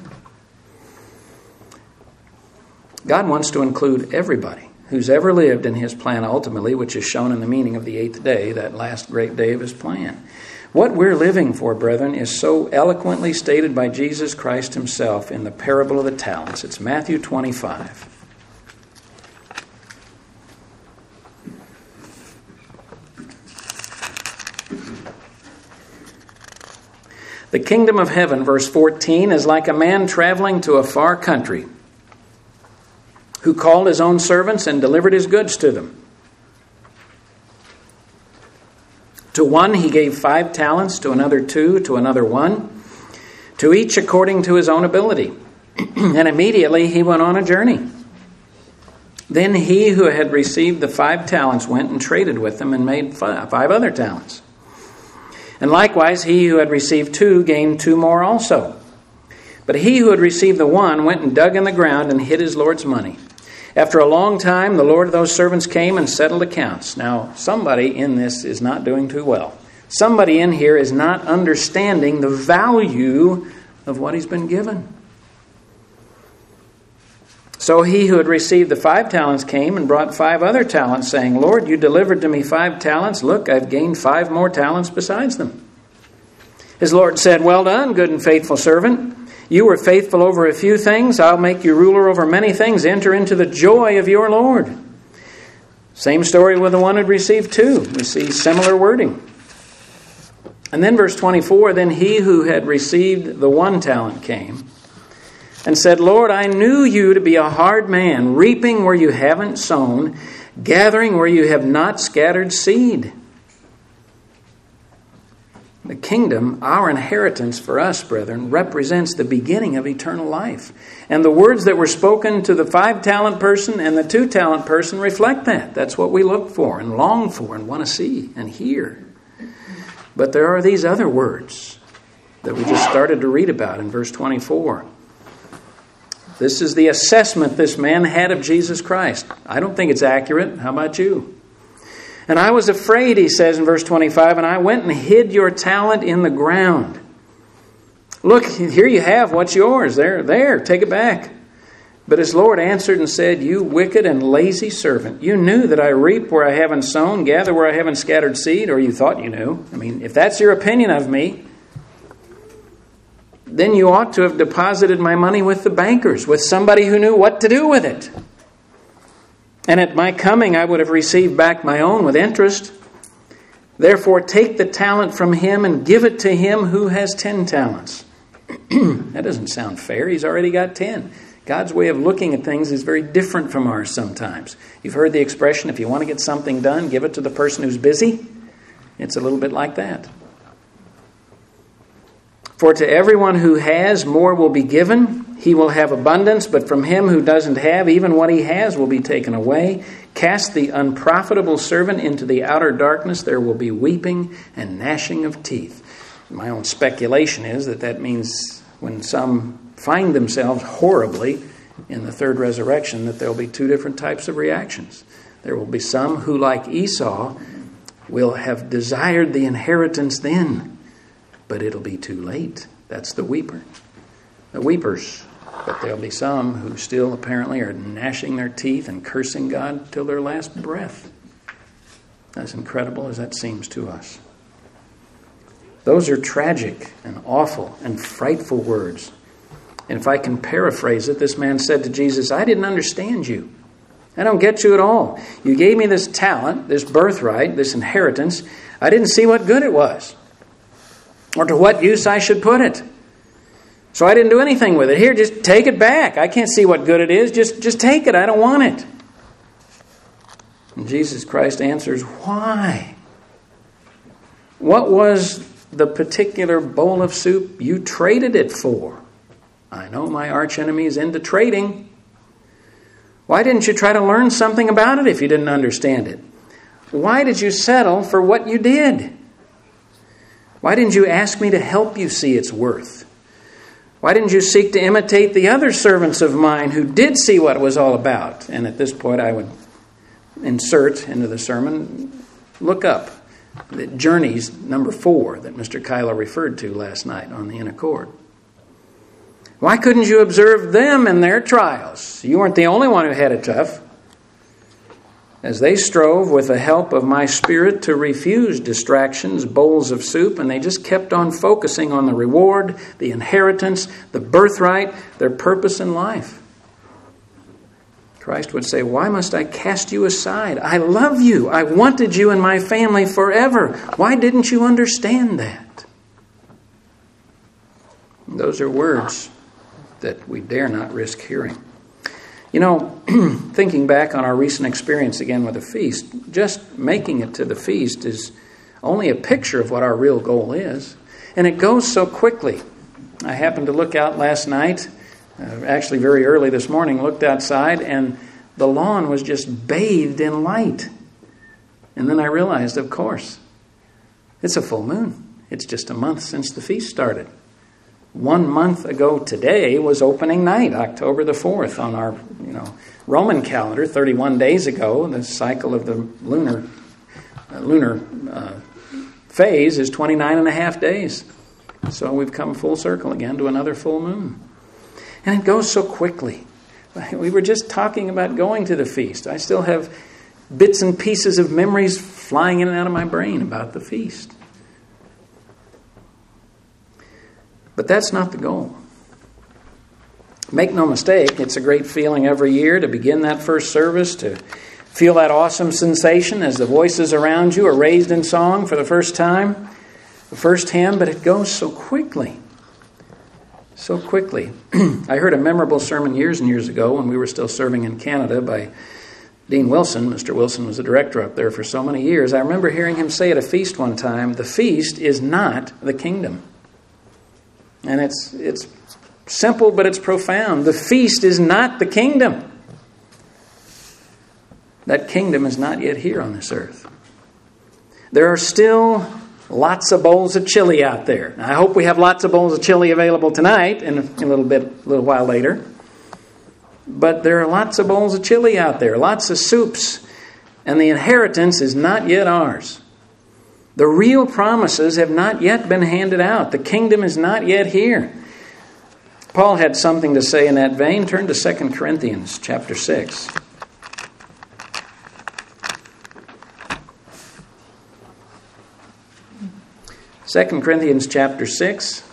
Speaker 1: God wants to include everybody who's ever lived in his plan ultimately, which is shown in the meaning of the eighth day, that last great day of his plan. What we're living for, brethren, is so eloquently stated by Jesus Christ himself in the parable of the talents. It's Matthew twenty-five. The kingdom of heaven, verse fourteen, is like a man traveling to a far country, who called his own servants and delivered his goods to them. To one he gave five talents, to another two, to another one, to each according to his own ability. And immediately he went on a journey. Then he who had received the five talents went and traded with them and made five, five other talents. And likewise he who had received two gained two more also. But he who had received the one went and dug in the ground and hid his Lord's money. After a long time, the Lord of those servants came and settled accounts. Now, somebody in this is not doing too well. Somebody in here is not understanding the value of what he's been given. So he who had received the five talents came and brought five other talents, saying, Lord, you delivered to me five talents. Look, I've gained five more talents besides them. His Lord said, Well done, good and faithful servant. You were faithful over a few things. I'll make you ruler over many things. Enter into the joy of your Lord. Same story with the one who had received two. We see similar wording. And then verse twenty-four, Then he who had received the one talent came and said, Lord, I knew you to be a hard man, reaping where you haven't sown, gathering where you have not scattered seed. The kingdom, our inheritance for us, brethren, represents the beginning of eternal life. And the words that were spoken to the five-talent person and the two-talent person reflect that. That's what we look for and long for and want to see and hear. But there are these other words that we just started to read about in verse twenty-four. This is the assessment this man had of Jesus Christ. I don't think it's accurate. How about you? And I was afraid, he says in verse twenty-five, and I went and hid your talent in the ground. Look, here you have what's yours. There, there, take it back. But his Lord answered and said, You wicked and lazy servant, you knew that I reap where I haven't sown, gather where I haven't scattered seed, or you thought you knew. I mean, if that's your opinion of me, then you ought to have deposited my money with the bankers, with somebody who knew what to do with it. And at my coming I would have received back my own with interest. Therefore take the talent from him and give it to him who has ten talents. That doesn't sound fair. He's already got ten. God's way of looking at things is very different from ours sometimes. You've heard the expression, if you want to get something done, give it to the person who's busy. It's a little bit like that. For to everyone who has, more will be given. He will have abundance, but from him who doesn't have, even what he has will be taken away. Cast the unprofitable servant into the outer darkness. There will be weeping and gnashing of teeth. My own speculation is that that means when some find themselves horribly in the third resurrection, that there will be two different types of reactions. There will be some who, like Esau, will have desired the inheritance then, but it'll be too late. That's the weeper. The weepers. But there'll be some who still apparently are gnashing their teeth and cursing God till their last breath. As incredible as that seems to us. Those are tragic and awful and frightful words. And if I can paraphrase it, this man said to Jesus, I didn't understand you. I don't get you at all. You gave me this talent, this birthright, this inheritance. I didn't see what good it was, or to what use I should put it. So I didn't do anything with it. Here, just take it back. I can't see what good it is. Just, just take it. I don't want it. And Jesus Christ answers, why? What was the particular bowl of soup you traded it for? I know my archenemy is into trading. Why didn't you try to learn something about it if you didn't understand it? Why did you settle for what you did? Why didn't you ask me to help you see its worth? Why didn't you seek to imitate the other servants of mine who did see what it was all about? And at this point I would insert into the sermon, look up the Journeys number four that Mister Kyla referred to last night on the In Accord. Why couldn't you observe them in their trials? You weren't the only one who had it tough. As they strove with the help of my Spirit to refuse distractions, bowls of soup, and they just kept on focusing on the reward, the inheritance, the birthright, their purpose in life. Christ would say, why must I cast you aside? I love you. I wanted you in my family forever. Why didn't you understand that? Those are words that we dare not risk hearing. You know, thinking back on our recent experience again with the feast, just making it to the feast is only a picture of what our real goal is. And it goes so quickly. I happened to look out last night, uh, actually very early this morning, looked outside, and the lawn was just bathed in light. And then I realized, of course, it's a full moon. It's just a month since the feast started. One month ago today was opening night, October the fourth, on our, you know, Roman calendar, thirty-one days ago, the cycle of the lunar uh, lunar uh, phase is twenty-nine and a half days. So we've come full circle again to another full moon. And it goes so quickly. We were just talking about going to the feast. I still have bits and pieces of memories flying in and out of my brain about the feast. But that's not the goal. Make no mistake, it's a great feeling every year to begin that first service, to feel that awesome sensation as the voices around you are raised in song for the first time, the first hymn, but it goes so quickly. So quickly. I heard a memorable sermon years and years ago when we were still serving in Canada by Dean Wilson. Mister Wilson was the director up there for so many years. I remember hearing him say at a feast one time, the feast is not the kingdom. And it's it's simple, but it's profound. The feast is not the kingdom. That kingdom is not yet here on this earth. There are still lots of bowls of chili out there. Now, I hope we have lots of bowls of chili available tonight and a little bit, a little while later. But there are lots of bowls of chili out there, lots of soups, and the inheritance is not yet ours. The real promises have not yet been handed out. The kingdom is not yet here. Paul had something to say in that vein. Turn to Second Corinthians chapter six. Second Corinthians chapter six.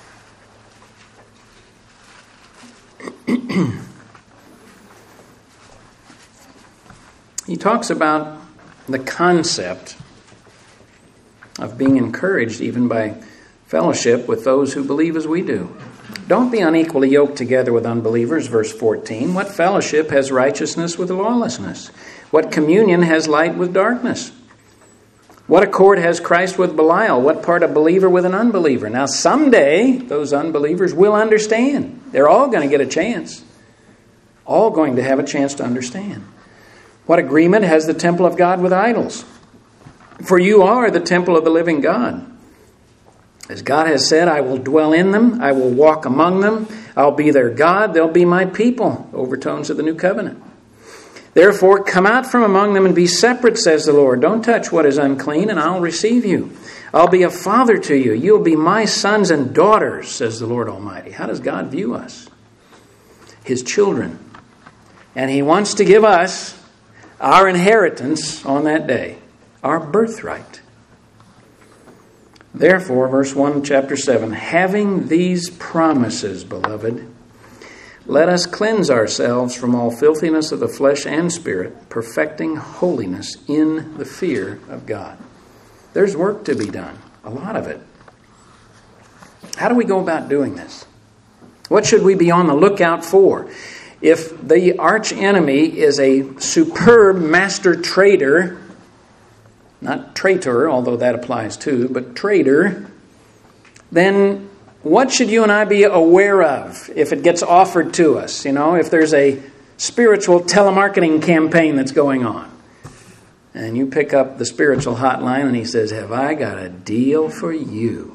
Speaker 1: He talks about the concept of being encouraged even by fellowship with those who believe as we do. Don't be unequally yoked together with unbelievers, verse fourteen. What fellowship has righteousness with lawlessness? What communion has light with darkness? What accord has Christ with Belial? What part a believer with an unbeliever? Now someday those unbelievers will understand. They're all going to get a chance. All going to have a chance to understand. What agreement has the temple of God with idols? For you are the temple of the living God. As God has said, I will dwell in them, I will walk among them, I'll be their God, they'll be my people. Overtones of the new covenant. Therefore, come out from among them and be separate, says the Lord. Don't touch what is unclean, and I'll receive you. I'll be a father to you. You'll be my sons and daughters, says the Lord Almighty. How does God view us? His children. And He wants to give us our inheritance on that day, our birthright. Therefore, verse one, chapter seven, having these promises, beloved, let us cleanse ourselves from all filthiness of the flesh and spirit, perfecting holiness in the fear of God. There's work to be done, a lot of it. How do we go about doing this? What should we be on the lookout for? If the arch enemy is a superb master traitor, not traitor, although that applies too, but traitor, then what should you and I be aware of if it gets offered to us? You know, if there's a spiritual telemarketing campaign that's going on, and you pick up the spiritual hotline and he says, have I got a deal for you?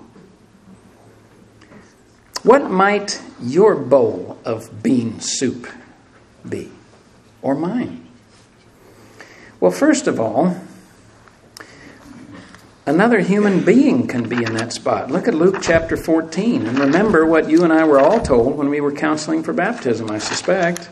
Speaker 1: What might your bowl of bean soup be? Or mine? Well, first of all, another human being can be in that spot. Look at Luke chapter fourteen. And remember what you and I were all told when we were counseling for baptism, I suspect.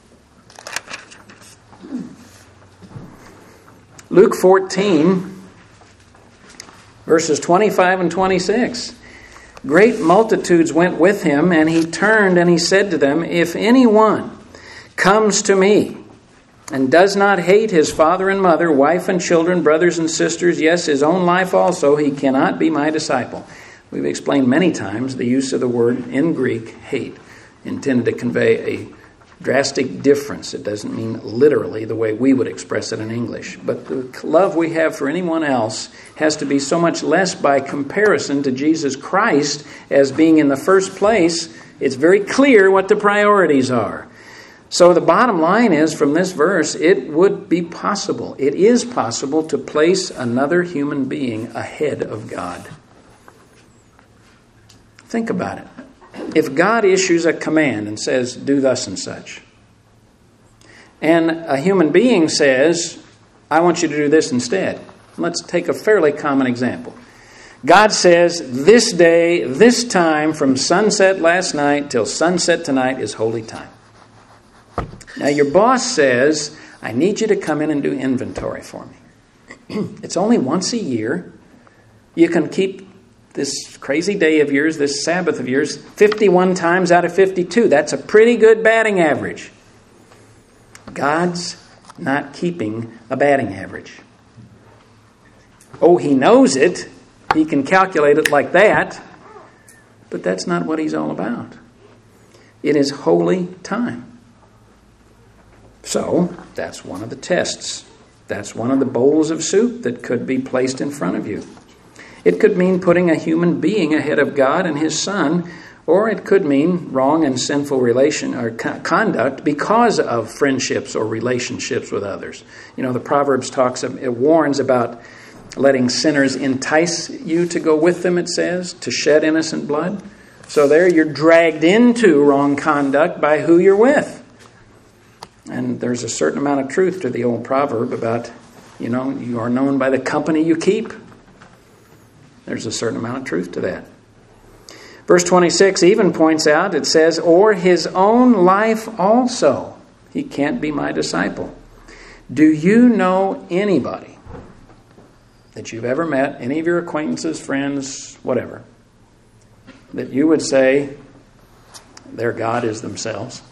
Speaker 1: Luke fourteen, verses twenty-five and twenty-six. Great multitudes went with him, and he turned and he said to them, if anyone comes to me and does not hate his father and mother, wife and children, brothers and sisters, yes, his own life also, he cannot be my disciple. We've explained many times the use of the word in Greek, hate, intended to convey a drastic difference. It doesn't mean literally the way we would express it in English. But the love we have for anyone else has to be so much less by comparison to Jesus Christ as being in the first place. It's very clear what the priorities are. So the bottom line is, from this verse, it would be possible, it is possible to place another human being ahead of God. Think about it. If God issues a command and says, do thus and such, and a human being says, I want you to do this instead. Let's take a fairly common example. God says, this day, this time, from sunset last night till sunset tonight is holy time. Now your boss says, I need you to come in and do inventory for me. It's only once a year. You can keep this crazy day of yours, this Sabbath of yours, fifty-one times out of fifty-two. That's a pretty good batting average. God's not keeping a batting average. Oh, He knows it. He can calculate it like that. But that's not what He's all about. It is holy time. So, that's one of the tests. That's one of the bowls of soup that could be placed in front of you. It could mean putting a human being ahead of God and His Son, or it could mean wrong and sinful relation or co- conduct because of friendships or relationships with others. You know, the Proverbs talks, it warns about letting sinners entice you to go with them, it says, to shed innocent blood. So there you're dragged into wrong conduct by who you're with. And there's a certain amount of truth to the old proverb about, you know, you are known by the company you keep. There's a certain amount of truth to that. Verse twenty-six even points out, it says, or his own life also. He can't be my disciple. Do you know anybody that you've ever met, any of your acquaintances, friends, whatever, that you would say their God is themselves?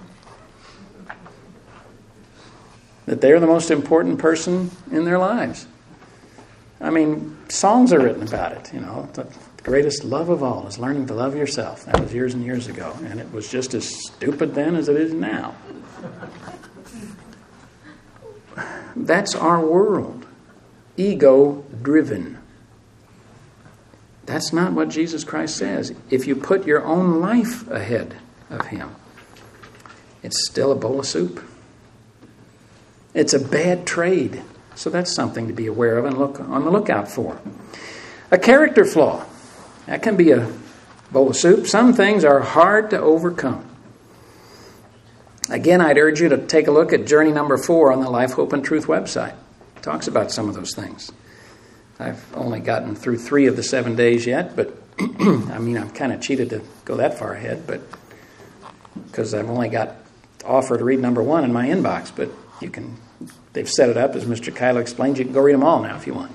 Speaker 1: That they're the most important person in their lives? I mean, songs are written about it, you know. The greatest love of all is learning to love yourself. That was years and years ago, and it was just as stupid then as it is now. That's our world. Ego-driven. That's not what Jesus Christ says. If you put your own life ahead of Him, it's still a bowl of soup. It's a bad trade. So that's something to be aware of and look on the lookout for. A character flaw. That can be a bowl of soup. Some things are hard to overcome. Again, I'd urge you to take a look at journey number four on the Life, Hope, and Truth website. It talks about some of those things. I've only gotten through three of the seven days yet, but I mean, I'm kind of cheated to go that far ahead, but because I've only got offer to read number one in my inbox, but you can, they've set it up, as Mister Kyler explained. You can go read them all now if you want.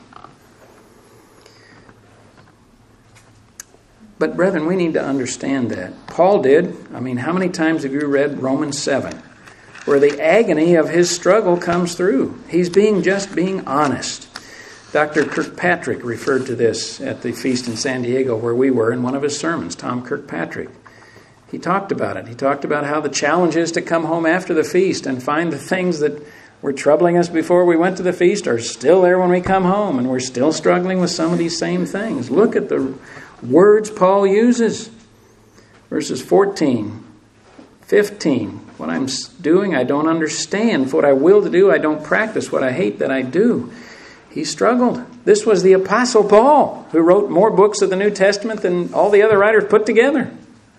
Speaker 1: But brethren, we need to understand that. Paul did. I mean, how many times have you read Romans seven, where the agony of his struggle comes through? He's being just being honest. Doctor Kirkpatrick referred to this at the feast in San Diego where we were in one of his sermons, Tom Kirkpatrick. He talked about it. He talked about how the challenge is to come home after the feast and find the things that were troubling us before we went to the feast are still there when we come home, and we're still struggling with some of these same things. Look at the words Paul uses. Verses fourteen, fifteen. What I'm doing, I don't understand. What I will to do, I don't practice. What I hate, that I do. He struggled. This was the Apostle Paul, who wrote more books of the New Testament than all the other writers put together.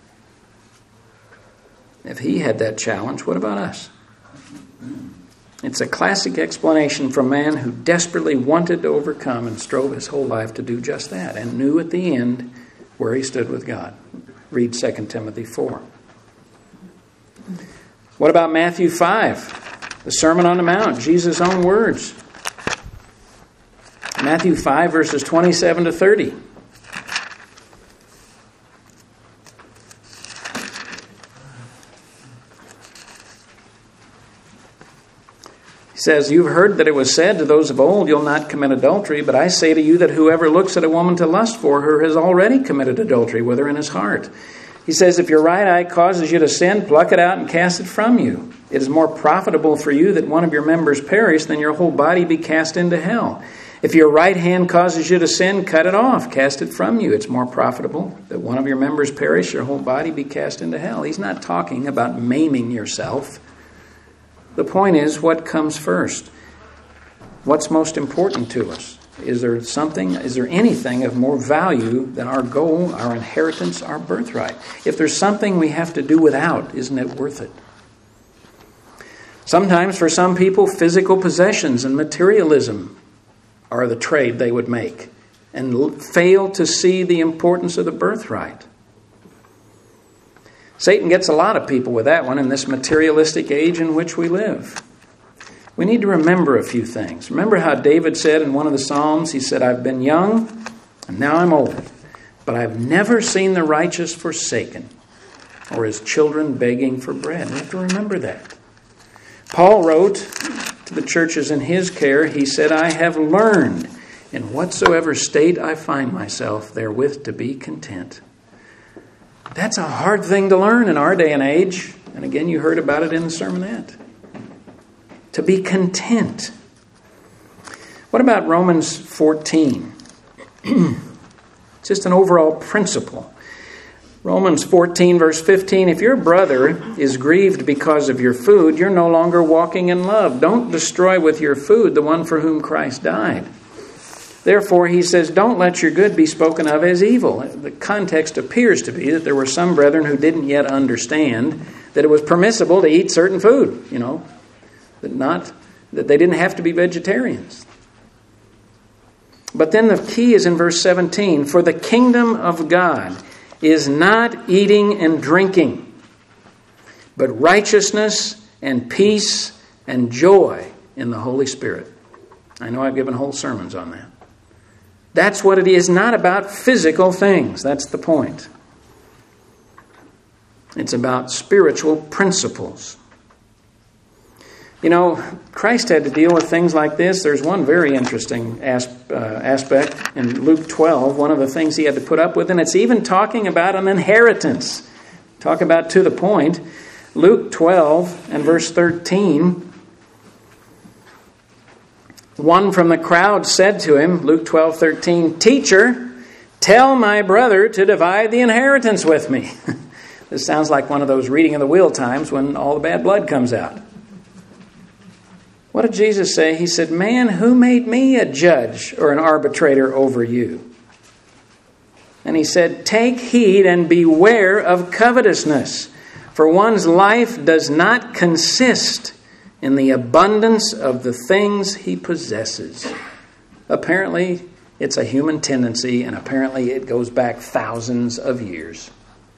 Speaker 1: If he had that challenge, what about us? It's a classic explanation from a man who desperately wanted to overcome and strove his whole life to do just that, and knew at the end where he stood with God. Read Second Timothy four. What about Matthew five? The Sermon on the Mount, Jesus' own words. Matthew five, verses twenty-seven to thirty. He says, you've heard that it was said to those of old, you'll not commit adultery, but I say to you that whoever looks at a woman to lust for her has already committed adultery with her in his heart. He says, if your right eye causes you to sin, pluck it out and cast it from you. It is more profitable for you that one of your members perish than your whole body be cast into hell. If your right hand causes you to sin, cut it off, cast it from you. It's more profitable that one of your members perish, your whole body be cast into hell. He's not talking about maiming yourself. The point is, what comes first? What's most important to us? Is there something, is there anything of more value than our goal, our inheritance, our birthright? If there's something we have to do without, isn't it worth it? Sometimes for some people, physical possessions and materialism are the trade they would make and fail to see the importance of the birthright. Satan gets a lot of people with that one in this materialistic age in which we live. We need to remember a few things. Remember how David said in one of the Psalms, he said, I've been young and now I'm old, but I've never seen the righteous forsaken or his children begging for bread. We have to remember that. Paul wrote to the churches in his care, he said, I have learned in whatsoever state I find myself therewith to be content. That's a hard thing to learn in our day and age. And again, you heard about it in the sermonette. To be content. What about Romans fourteen? Just an overall principle. Romans fourteen, verse fifteen, if your brother is grieved because of your food, you're no longer walking in love. Don't destroy with your food the one for whom Christ died. Therefore, he says, don't let your good be spoken of as evil. The context appears to be that there were some brethren who didn't yet understand that it was permissible to eat certain food, you know, that not that they didn't have to be vegetarians. But then the key is in verse seventeen, for the kingdom of God is not eating and drinking, but righteousness and peace and joy in the Holy Spirit. I know I've given whole sermons on that. That's what it is, not about physical things. That's the point. It's about spiritual principles. You know, Christ had to deal with things like this. There's one very interesting as, uh, aspect in Luke twelve, one of the things he had to put up with, and it's even talking about an inheritance. Talk about to the point. Luke twelve and verse thirteen, one from the crowd said to him, Luke twelve thirteen, Teacher, tell my brother to divide the inheritance with me. This sounds like one of those reading of the wheel times when all the bad blood comes out. What did Jesus say? He said, man, who made me a judge or an arbitrator over you? And he said, take heed and beware of covetousness, for one's life does not consist in the abundance of the things he possesses. Apparently, it's a human tendency, and apparently it goes back thousands of years.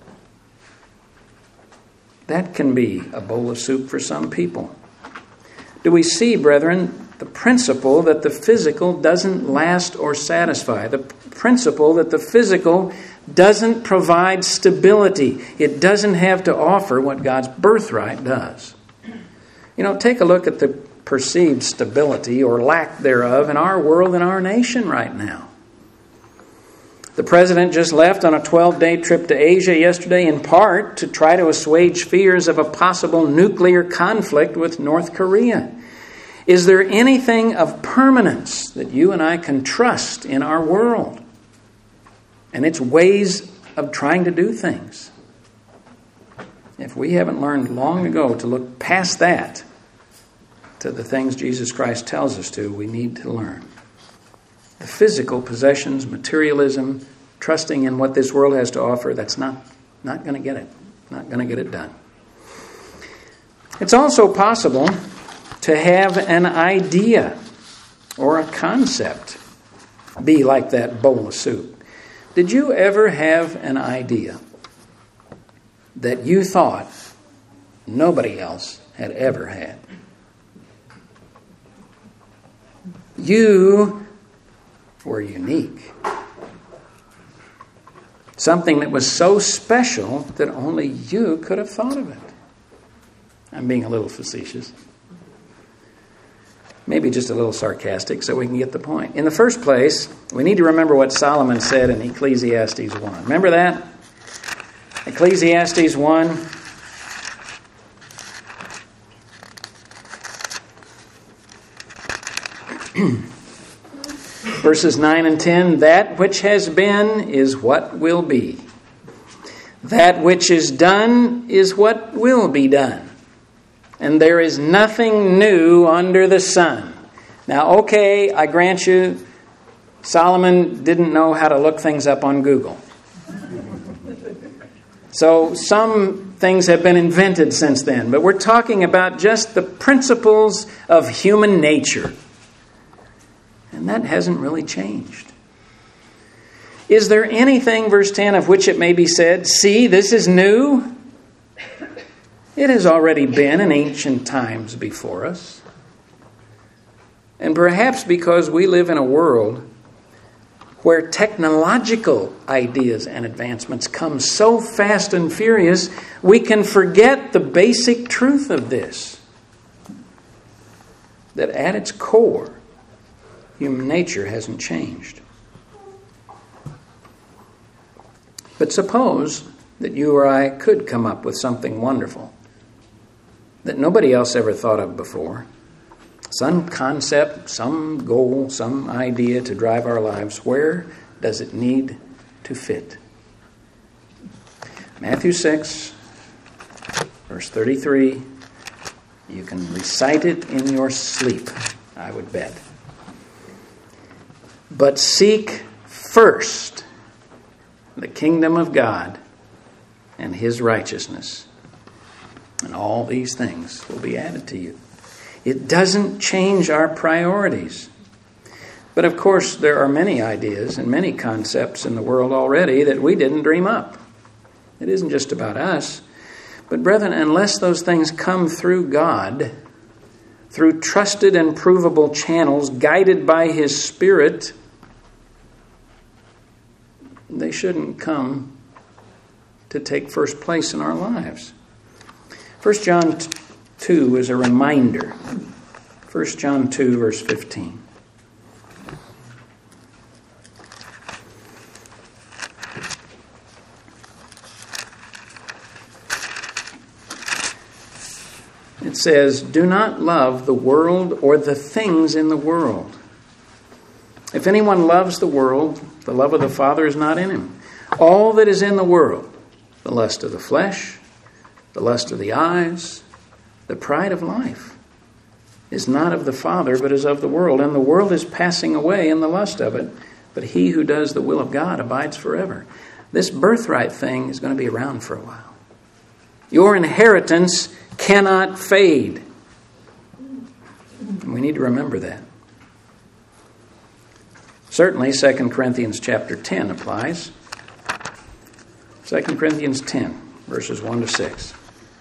Speaker 1: That can be a bowl of soup for some people. Do we see, brethren, the principle that the physical doesn't last or satisfy? The principle that the physical doesn't provide stability. It doesn't have to offer what God's birthright does. You know, take a look at the perceived stability or lack thereof in our world and our nation right now. The president just left on a twelve-day trip to Asia yesterday, in part to try to assuage fears of a possible nuclear conflict with North Korea. Is there anything of permanence that you and I can trust in our world and its ways of trying to do things? If we haven't learned long ago to look past that to the things Jesus Christ tells us to, we need to learn. The physical possessions, materialism, trusting in what this world has to offer, that's not, not going to get it. Not going to get it done. It's also possible to have an idea or a concept be like that bowl of soup. Did you ever have an idea that you thought nobody else had ever had? You were unique. Something that was so special that only you could have thought of it. I'm being a little facetious. Maybe just a little sarcastic so we can get the point. In the first place, we need to remember what Solomon said in Ecclesiastes one. Remember that? Ecclesiastes one. Verses nine and ten, that which has been is what will be. That which is done is what will be done. And there is nothing new under the sun. Now, okay, I grant you, Solomon didn't know how to look things up on Google. So some things have been invented since then, but we're talking about just the principles of human nature. And that hasn't really changed. Is there anything, verse ten, of which it may be said, see, this is new? It has already been in ancient times before us. And perhaps because we live in a world where technological ideas and advancements come so fast and furious, we can forget the basic truth of this. That at its core, human nature hasn't changed. But suppose that you or I could come up with something wonderful that nobody else ever thought of before. Some concept, some goal, some idea to drive our lives. Where does it need to fit? Matthew six, verse thirty-three. You can recite it in your sleep, I would bet. But seek first the kingdom of God and His righteousness, and all these things will be added to you. It doesn't change our priorities. But of course, there are many ideas and many concepts in the world already that we didn't dream up. It isn't just about us. But brethren, unless those things come through God, through trusted and provable channels, guided by His Spirit, they shouldn't come to take first place in our lives. First John two is a reminder. First John two, verse fifteen. It says, do not love the world or the things in the world. If anyone loves the world, the love of the Father is not in him. All that is in the world, the lust of the flesh, the lust of the eyes, the pride of life, is not of the Father, but is of the world. And the world is passing away in the lust of it, but he who does the will of God abides forever. This birthright thing is going to be around for a while. Your inheritance cannot fade. We need to remember that. Certainly, Second Corinthians chapter ten applies. Second Corinthians ten, verses one to six.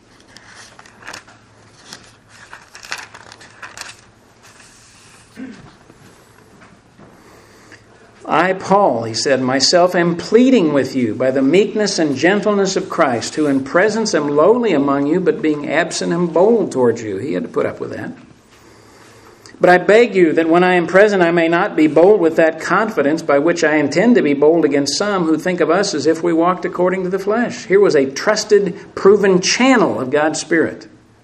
Speaker 1: I, Paul, he said, myself am pleading with you by the meekness and gentleness of Christ, who in presence am lowly among you, but being absent am bold towards you. He had to put up with that. But I beg you that when I am present I may not be bold with that confidence by which I intend to be bold against some who think of us as if we walked according to the flesh. Here was a trusted, proven channel of God's Spirit.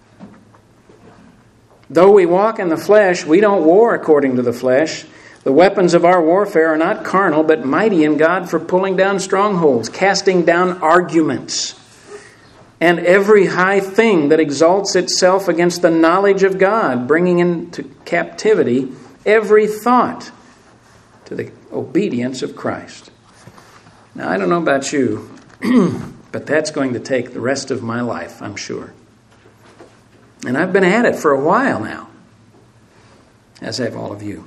Speaker 1: Though we walk in the flesh, we don't war according to the flesh. The weapons of our warfare are not carnal, but mighty in God for pulling down strongholds, casting down arguments, and every high thing that exalts itself against the knowledge of God, bringing into captivity every thought to the obedience of Christ. Now, I don't know about you, but that's going to take the rest of my life, I'm sure. And I've been at it for a while now, as have all of you.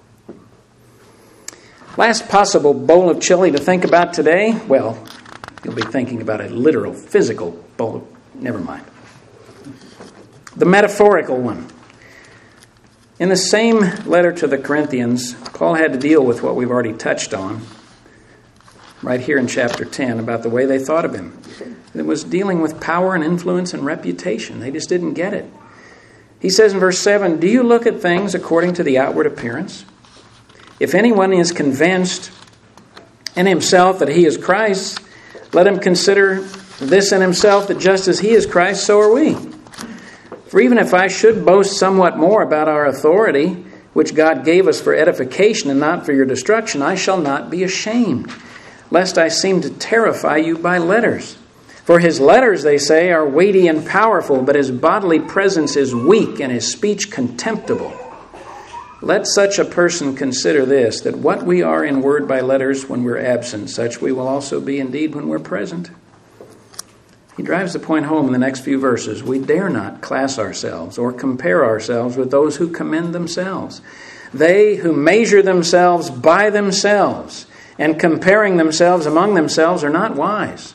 Speaker 1: Last possible bowl of chili to think about today, well, you'll be thinking about a literal, physical bowl of, never mind. The metaphorical one. In the same letter to the Corinthians, Paul had to deal with what we've already touched on, right here in chapter ten, about the way they thought of him. It was dealing with power and influence and reputation. They just didn't get it. He says in verse seven, do you look at things according to the outward appearance? If anyone is convinced in himself that he is Christ, let him consider this in himself, that just as he is Christ, so are we. For even if I should boast somewhat more about our authority, which God gave us for edification and not for your destruction, I shall not be ashamed, lest I seem to terrify you by letters. For his letters, they say, are weighty and powerful, but his bodily presence is weak and his speech contemptible. Let such a person consider this, that what we are in word by letters when we're absent, such we will also be indeed when we're present. He drives the point home in the next few verses. We dare not class ourselves or compare ourselves with those who commend themselves. They who measure themselves by themselves and comparing themselves among themselves are not wise.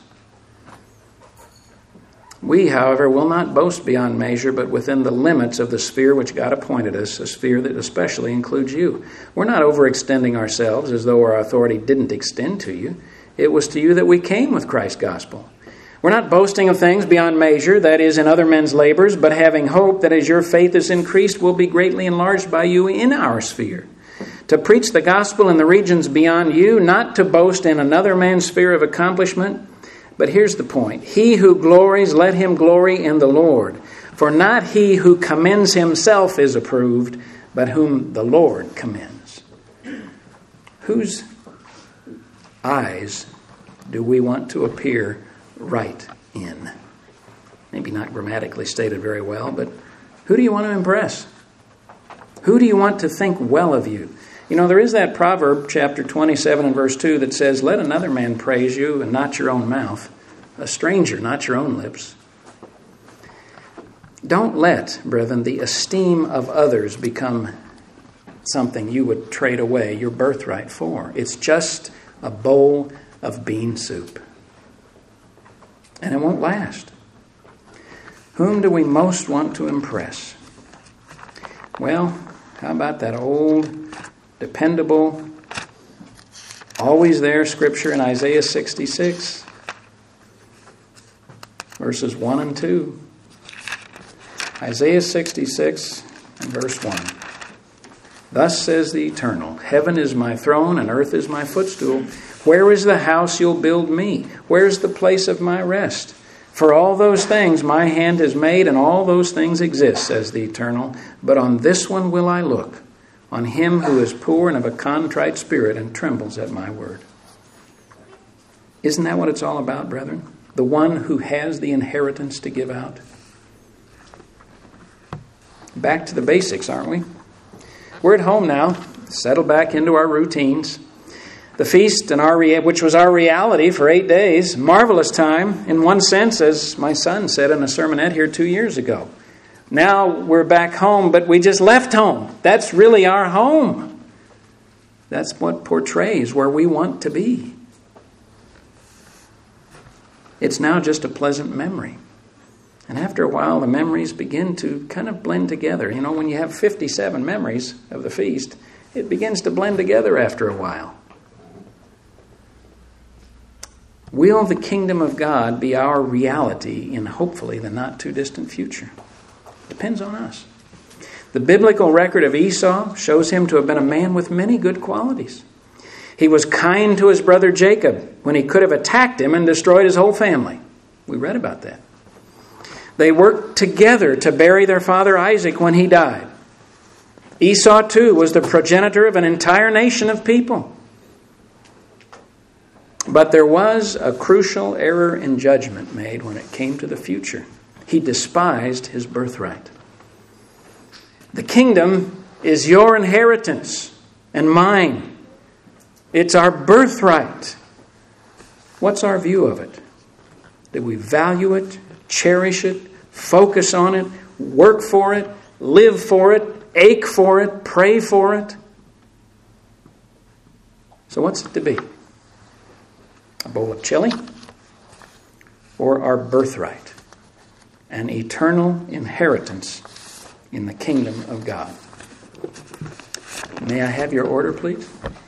Speaker 1: We, however, will not boast beyond measure, but within the limits of the sphere which God appointed us, a sphere that especially includes you. We're not overextending ourselves as though our authority didn't extend to you. It was to you that we came with Christ's gospel. We're not boasting of things beyond measure, that is, in other men's labors, but having hope that as your faith is increased, will be greatly enlarged by you in our sphere. To preach the gospel in the regions beyond you, not to boast in another man's sphere of accomplishment. But here's the point. He who glories, let him glory in the Lord. For not he who commends himself is approved, but whom the Lord commends. Whose eyes do we want to appear right in? Maybe not grammatically stated very well, but who do you want to impress? Who do you want to think well of you? You know, there is that proverb, chapter twenty-seven and verse two, that says, let another man praise you and not your own mouth, a stranger, not your own lips. Don't let, brethren, the esteem of others become something you would trade away your birthright for. It's just a bowl of bean soup. And it won't last. Whom do we most want to impress? Well, how about that old, dependable, always there scripture in Isaiah sixty-six, verses one and two. Isaiah sixty-six and verse one. Thus says the Eternal, heaven is my throne and earth is my footstool. Where is the house you'll build me? Where is the place of my rest? For all those things my hand has made, and all those things exist, says the Eternal. But on this one will I look, on him who is poor and of a contrite spirit and trembles at my word. Isn't that what it's all about, brethren? The one who has the inheritance to give out. Back to the basics, aren't we? We're at home now, settled back into our routines. The feast, and our rea- which was our reality for eight days, marvelous time in one sense, as my son said in a sermonette here two years ago. Now we're back home, but we just left home. That's really our home. That's what portrays where we want to be. It's now just a pleasant memory. And after a while, the memories begin to kind of blend together. You know, when you have fifty-seven memories of the feast, it begins to blend together after a while. Will the kingdom of God be our reality in hopefully the not too distant future? Depends on us. The biblical record of Esau shows him to have been a man with many good qualities. He was kind to his brother Jacob when he could have attacked him and destroyed his whole family. We read about that. They worked together to bury their father Isaac when he died. Esau, too, was the progenitor of an entire nation of people. But there was a crucial error in judgment made when it came to the future. He despised his birthright. The kingdom is your inheritance and mine. It's our birthright. What's our view of it? Do we value it, cherish it, focus on it, work for it, live for it, ache for it, pray for it? So what's it to be? A bowl of chili, or our birthright, an eternal inheritance in the kingdom of God? May I have your order, please?